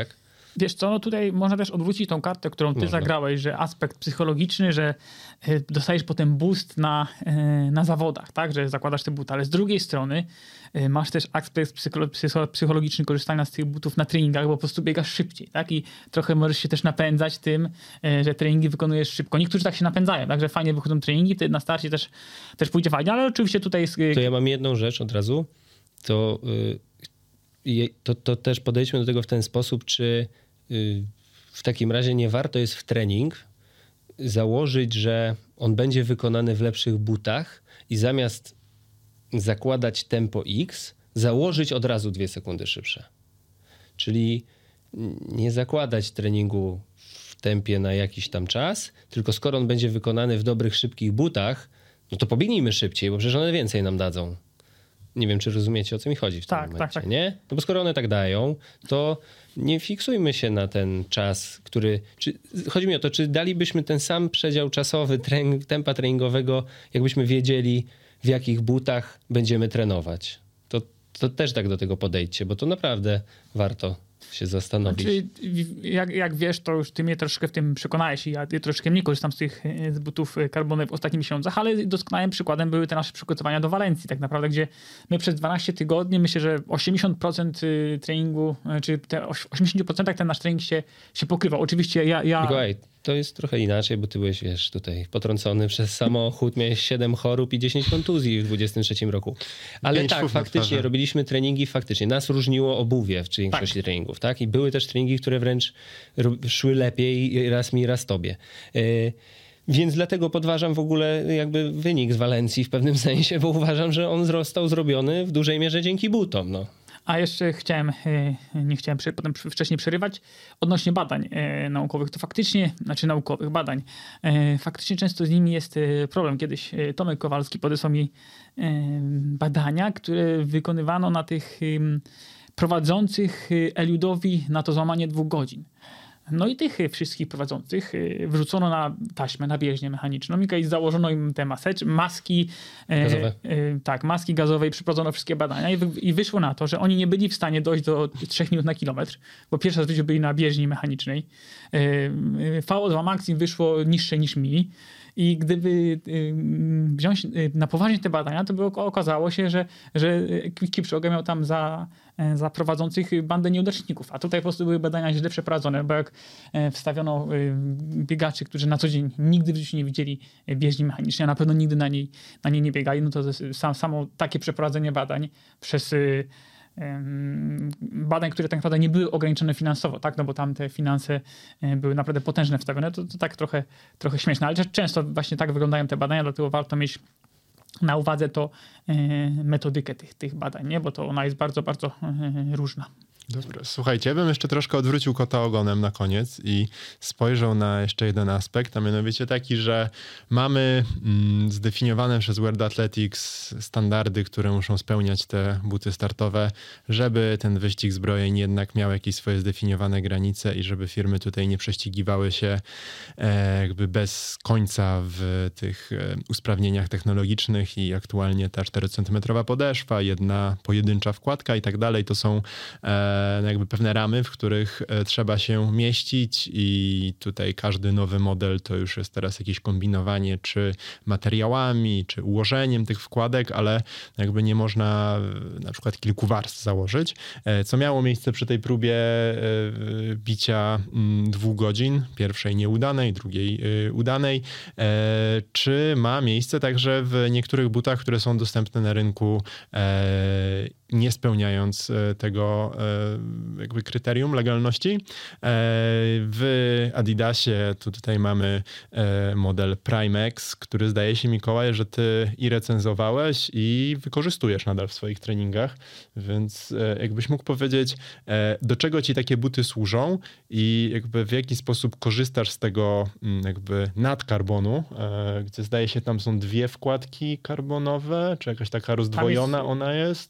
Wiesz co, no tutaj można też odwrócić tą kartę, którą ty zagrałeś, że aspekt psychologiczny, że dostajesz potem boost na zawodach, tak, że zakładasz te buty, ale z drugiej strony masz też aspekt psychologiczny korzystania z tych butów na treningach, bo po prostu biegasz szybciej, tak, i trochę możesz się też napędzać tym, że treningi wykonujesz szybko. Niektórzy tak się napędzają, tak, że fajnie wychodzą treningi, wtedy na starcie też pójdzie fajnie, ale oczywiście tutaj jest... To ja mam jedną rzecz od razu, to też podejdźmy do tego w ten sposób, czy w takim razie nie warto jest w trening założyć, że on będzie wykonany w lepszych butach i zamiast zakładać tempo X, założyć od razu 2 sekundy szybsze. Czyli nie zakładać treningu w tempie na jakiś tam czas, tylko skoro on będzie wykonany w dobrych, szybkich butach, no to pobiegnijmy szybciej, bo przecież one więcej nam dadzą. Nie wiem, czy rozumiecie, o co mi chodzi w tym momencie, tak. nie? No bo skoro one tak dają, to nie fiksujmy się na ten czas, który... Chodzi mi o to, czy dalibyśmy ten sam przedział czasowy tempa treningowego, jakbyśmy wiedzieli, w jakich butach będziemy trenować. To też tak do tego podejdźcie, bo to naprawdę warto się zastanowić. Znaczy, jak wiesz, to już ty mnie troszkę w tym przekonałeś i ja troszkę mniej korzystam z butów karbonowych w ostatnich miesiącach, ale doskonałym przykładem były te nasze przygotowania do Walencji, tak naprawdę, gdzie my przez 12 tygodni, myślę, że 80% treningu, czy 80% ten nasz trening się pokrywał. Oczywiście Mikołaj, to jest trochę inaczej, bo ty byłeś, wiesz, tutaj potrącony przez samochód, miałeś 7 chorób i 10 kontuzji w 23 roku. Ale tak, faktycznie robiliśmy treningi, nas różniło obuwie w większości treningów, tak? I były też treningi, które wręcz szły lepiej raz mi, raz tobie. Więc dlatego podważam w ogóle jakby wynik z Walencji w pewnym sensie, bo uważam, że on został zrobiony w dużej mierze dzięki butom, no. A jeszcze nie chciałem potem wcześniej przerywać, odnośnie badań naukowych, to faktycznie, naukowych badań, faktycznie często z nimi jest problem. Kiedyś Tomek Kowalski podesłał mi badania, które wykonywano na tych prowadzących Eliudowi na to złamanie 2 godzin. No i tych wszystkich prowadzących wrzucono na taśmę, na bieżnię mechaniczną i założono im te maski gazowe. Maski gazowe i przeprowadzono wszystkie badania i wyszło na to, że oni nie byli w stanie dojść do 3 minut na kilometr, bo pierwszy raz w życiu byli na bieżni mechanicznej. VO2 max im wyszło niższe niż mili. I gdyby wziąć na poważnie te badania, to by okazało się, że Kipchoge miał tam za prowadzących bandę nieudaczników. A tutaj po prostu były badania źle przeprowadzone, bo jak wstawiono biegaczy, którzy na co dzień nigdy w życiu nie widzieli bieżni mechanicznej, a na pewno nigdy na niej nie biegali, no to samo takie przeprowadzenie badań przez badań, które tak naprawdę nie były ograniczone finansowo, tak? No bo tam te finanse były naprawdę potężne wstawione, to tak trochę śmieszne, ale często właśnie tak wyglądają te badania, dlatego warto mieć na uwadze metodykę tych badań, nie? Bo to ona jest bardzo, bardzo różna. Dobra, słuchajcie, ja bym jeszcze troszkę odwrócił kota ogonem na koniec i spojrzał na jeszcze jeden aspekt, a mianowicie taki, że mamy zdefiniowane przez World Athletics standardy, które muszą spełniać te buty startowe, żeby ten wyścig zbrojeń jednak miał jakieś swoje zdefiniowane granice i żeby firmy tutaj nie prześcigiwały się jakby bez końca w tych usprawnieniach technologicznych i aktualnie ta 4-centymetrowa podeszwa, jedna pojedyncza wkładka i tak dalej, to są jakby pewne ramy, w których trzeba się mieścić i tutaj każdy nowy model to już jest teraz jakieś kombinowanie czy materiałami, czy ułożeniem tych wkładek, ale jakby nie można na przykład kilku warstw założyć, co miało miejsce przy tej próbie bicia 2 godzin, pierwszej nieudanej, drugiej udanej, czy ma miejsce także w niektórych butach, które są dostępne na rynku, nie spełniając tego jakby kryterium legalności. W Adidasie tutaj mamy model Primex, który zdaje się, Mikołaj, że ty i recenzowałeś i wykorzystujesz nadal w swoich treningach, więc jakbyś mógł powiedzieć, do czego ci takie buty służą i jakby w jaki sposób korzystasz z tego jakby nadkarbonu, gdzie zdaje się tam są 2 wkładki karbonowe, czy jakaś taka rozdwojona ona jest?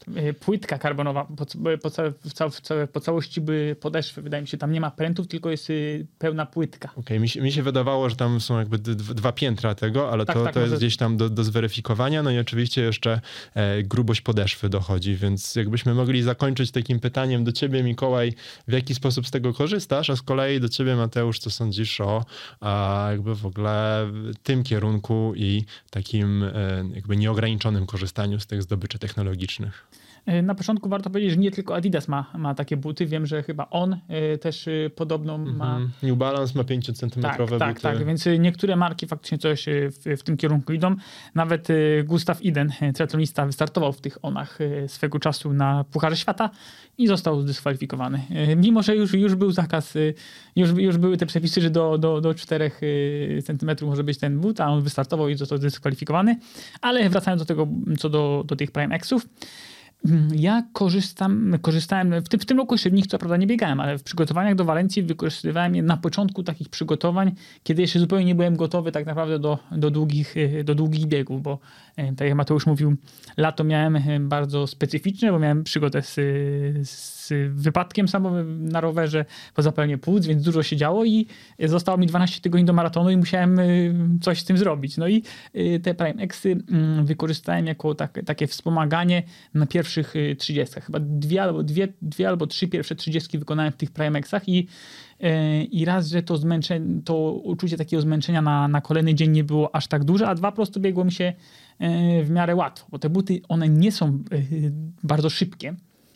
płytka karbonowa, po całości były podeszwy. Wydaje mi się, tam nie ma prętów, tylko jest pełna płytka. Okej, mi się wydawało, że tam są jakby dwa piętra tego, ale to jest może... gdzieś tam do zweryfikowania. No i oczywiście jeszcze grubość podeszwy dochodzi, więc jakbyśmy mogli zakończyć takim pytaniem do ciebie, Mikołaj, w jaki sposób z tego korzystasz, a z kolei do ciebie, Mateusz, co sądzisz o jakby w ogóle tym kierunku i takim jakby nieograniczonym korzystaniu z tych zdobyczy technologicznych? Na początku warto powiedzieć, że nie tylko Adidas ma takie buty. Wiem, że chyba On też podobną ma. New Balance ma 5-centymetrowe buty. Tak, więc niektóre marki faktycznie coś w tym kierunku idą. Nawet Gustav Iden, triatlonista, wystartował w tych Onach swego czasu na Pucharze Świata i został zdyskwalifikowany. Mimo, że już był zakaz, już były te przepisy, że do 4 centymetrów może być ten but, a on wystartował i został zdyskwalifikowany. Ale wracając do tego, co do tych Prime X'ów, ja korzystałem, w tym roku jeszcze w nich co prawda nie biegałem, ale w przygotowaniach do Walencji wykorzystywałem je na początku takich przygotowań, kiedy jeszcze zupełnie nie byłem gotowy tak naprawdę do długich biegów, bo tak jak Mateusz mówił, lato miałem bardzo specyficzne, bo miałem przygodę z wypadkiem samym na rowerze po zapaleniu płuc, więc dużo się działo i zostało mi 12 tygodni do maratonu i musiałem coś z tym zrobić. No i te Prime X'y wykorzystałem jako takie wspomaganie na pierwszych 30. Chyba dwie albo trzy pierwsze 30 wykonałem w tych Prime X'ach i raz, że to uczucie takiego zmęczenia na kolejny dzień nie było aż tak duże, a dwa, po prostu biegło mi się w miarę łatwo, bo te buty, one nie są bardzo szybkie.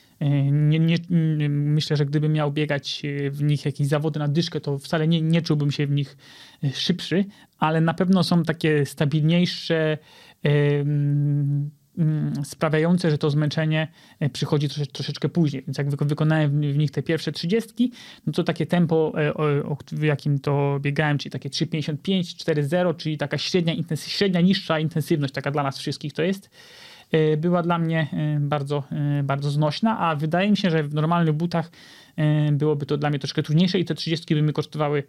Myślę, że gdybym miał biegać w nich jakieś zawody na dyszkę, to wcale nie czułbym się w nich szybszy, ale na pewno są takie stabilniejsze, sprawiające, że to zmęczenie przychodzi troszeczkę później. Więc jak wykonałem w nich te pierwsze 30, no to takie tempo, w jakim to biegałem, czyli takie 3,55, 4,0, czyli taka średnia, niższa intensywność, taka dla nas wszystkich to jest, była dla mnie bardzo, bardzo znośna, a wydaje mi się, że w normalnych butach byłoby to dla mnie troszkę trudniejsze i te 30 by mi kosztowały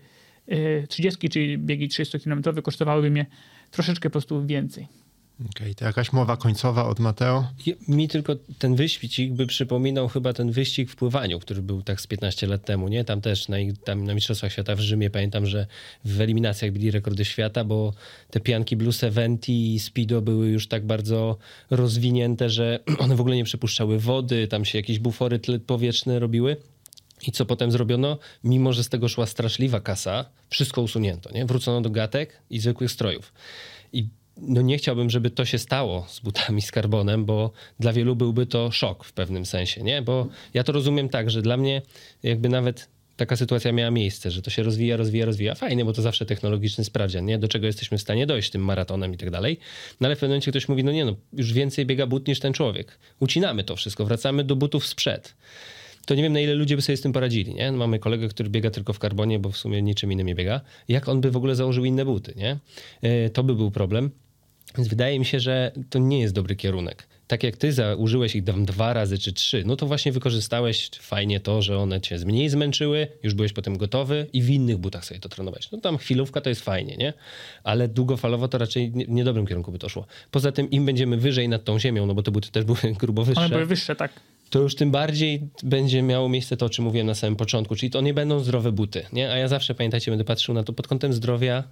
30, czyli biegi 30-kilometrowe kosztowałyby mnie troszeczkę po prostu więcej. Okej, to jakaś mowa końcowa od Mateo? Mi tylko ten wyścig by przypominał chyba ten wyścig w pływaniu, który był tak z 15 lat temu, nie? Tam też na Mistrzostwach Świata w Rzymie pamiętam, że w eliminacjach byli rekordy świata, bo te pianki Blue 70 i Speedo były już tak bardzo rozwinięte, że one w ogóle nie przepuszczały wody, tam się jakieś bufory powietrzne robiły. I co potem zrobiono? Mimo, że z tego szła straszliwa kasa, wszystko usunięto, nie? Wrócono do gatek i zwykłych strojów. I no nie chciałbym, żeby to się stało z butami z karbonem, bo dla wielu byłby to szok w pewnym sensie, nie? Bo ja to rozumiem tak, że dla mnie jakby nawet taka sytuacja miała miejsce, że to się rozwija. Fajnie, bo to zawsze technologiczny sprawdzian, nie? Do czego jesteśmy w stanie dojść tym maratonem i tak dalej. No ale w pewnym momencie ktoś mówi, już więcej biega but niż ten człowiek. Ucinamy to wszystko, wracamy do butów sprzed. To nie wiem, na ile ludzie by sobie z tym poradzili, nie? Mamy kolegę, który biega tylko w karbonie, bo w sumie niczym innym nie biega. Jak on by w ogóle założył inne buty, nie? To by był problem. Więc wydaje mi się, że to nie jest dobry kierunek. Tak jak ty użyłeś ich 2 razy czy 3, no to właśnie wykorzystałeś fajnie to, że one cię mniej zmęczyły, już byłeś potem gotowy i w innych butach sobie to trenować. No tam chwilówka to jest fajnie, nie? Ale długofalowo to raczej w niedobrym kierunku by to szło. Poza tym im będziemy wyżej nad tą ziemią, no bo te buty też były grubo wyższe. One były wyższe, tak. To już tym bardziej będzie miało miejsce to, o czym mówiłem na samym początku, czyli to nie będą zdrowe buty, nie? A ja zawsze, pamiętajcie, będę patrzył na to pod kątem zdrowia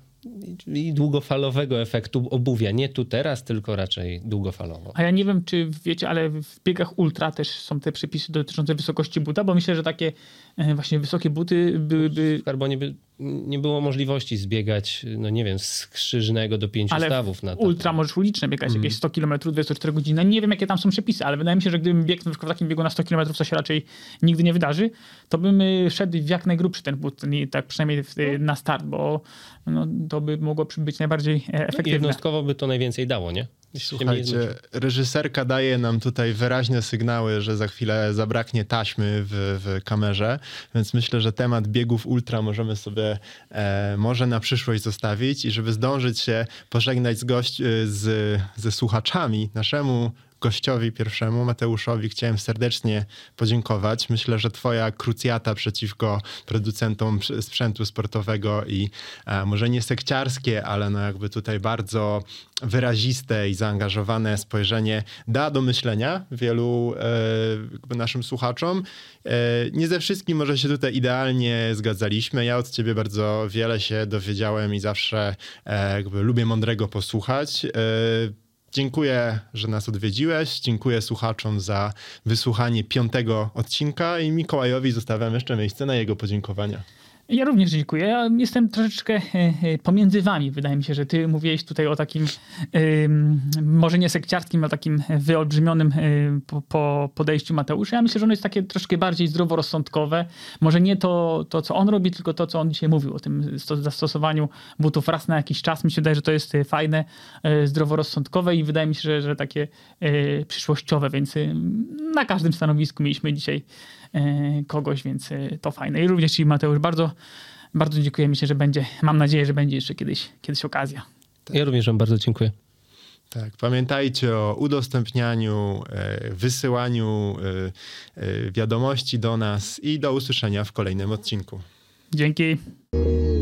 i długofalowego efektu obuwia. Nie tu teraz, tylko raczej długofalowo. A ja nie wiem, czy wiecie, ale w biegach ultra też są te przepisy dotyczące wysokości buta, bo myślę, że takie właśnie wysokie buty byłyby... W karbonie by nie było możliwości zbiegać, no nie wiem, z krzyżnego do 5 stawów. Na ultra możesz uliczne biegać, jakieś 100 km, 24 godziny. Nie wiem, jakie tam są przepisy, ale wydaje mi się, że gdybym biegł w takim biegu na 100 km, co się raczej nigdy nie wydarzy, to bym szedł w jak najgrubszy ten but, tak przynajmniej na start, bo to by mogło być najbardziej efektywne. Jednostkowo by to najwięcej dało, nie? Słuchajcie, reżyserka daje nam tutaj wyraźne sygnały, że za chwilę zabraknie taśmy w kamerze, więc myślę, że temat biegów ultra możemy sobie może na przyszłość zostawić i żeby zdążyć się pożegnać ze słuchaczami, naszemu gościowi pierwszemu, Mateuszowi, chciałem serdecznie podziękować. Myślę, że twoja krucjata przeciwko producentom sprzętu sportowego i może nie sekciarskie, ale no jakby tutaj bardzo wyraziste i zaangażowane spojrzenie da do myślenia wielu jakby naszym słuchaczom. Nie ze wszystkim może się tutaj idealnie zgadzaliśmy. Ja od ciebie bardzo wiele się dowiedziałem i zawsze jakby lubię mądrego posłuchać. Dziękuję, że nas odwiedziłeś. Dziękuję słuchaczom za wysłuchanie 5. odcinka i Mikołajowi zostawiam jeszcze miejsce na jego podziękowania. Ja również dziękuję. Ja jestem troszeczkę pomiędzy wami. Wydaje mi się, że ty mówiłeś tutaj o takim może nie sekciarskim, ale takim wyolbrzymionym podejściu Mateusza. Ja myślę, że ono jest takie troszkę bardziej zdroworozsądkowe. Może nie to, co on robi, tylko to, co on dzisiaj mówił o tym zastosowaniu butów raz na jakiś czas. Mi się wydaje, że to jest fajne, zdroworozsądkowe i wydaje mi się, że takie przyszłościowe, więc na każdym stanowisku mieliśmy dzisiaj kogoś, więc to fajne. I również ci, Mateusz, bardzo, bardzo dziękuję. Myślę, że mam nadzieję, że będzie jeszcze kiedyś okazja. Ja również wam bardzo dziękuję. Tak, pamiętajcie o udostępnianiu, wysyłaniu wiadomości do nas i do usłyszenia w kolejnym odcinku. Dzięki.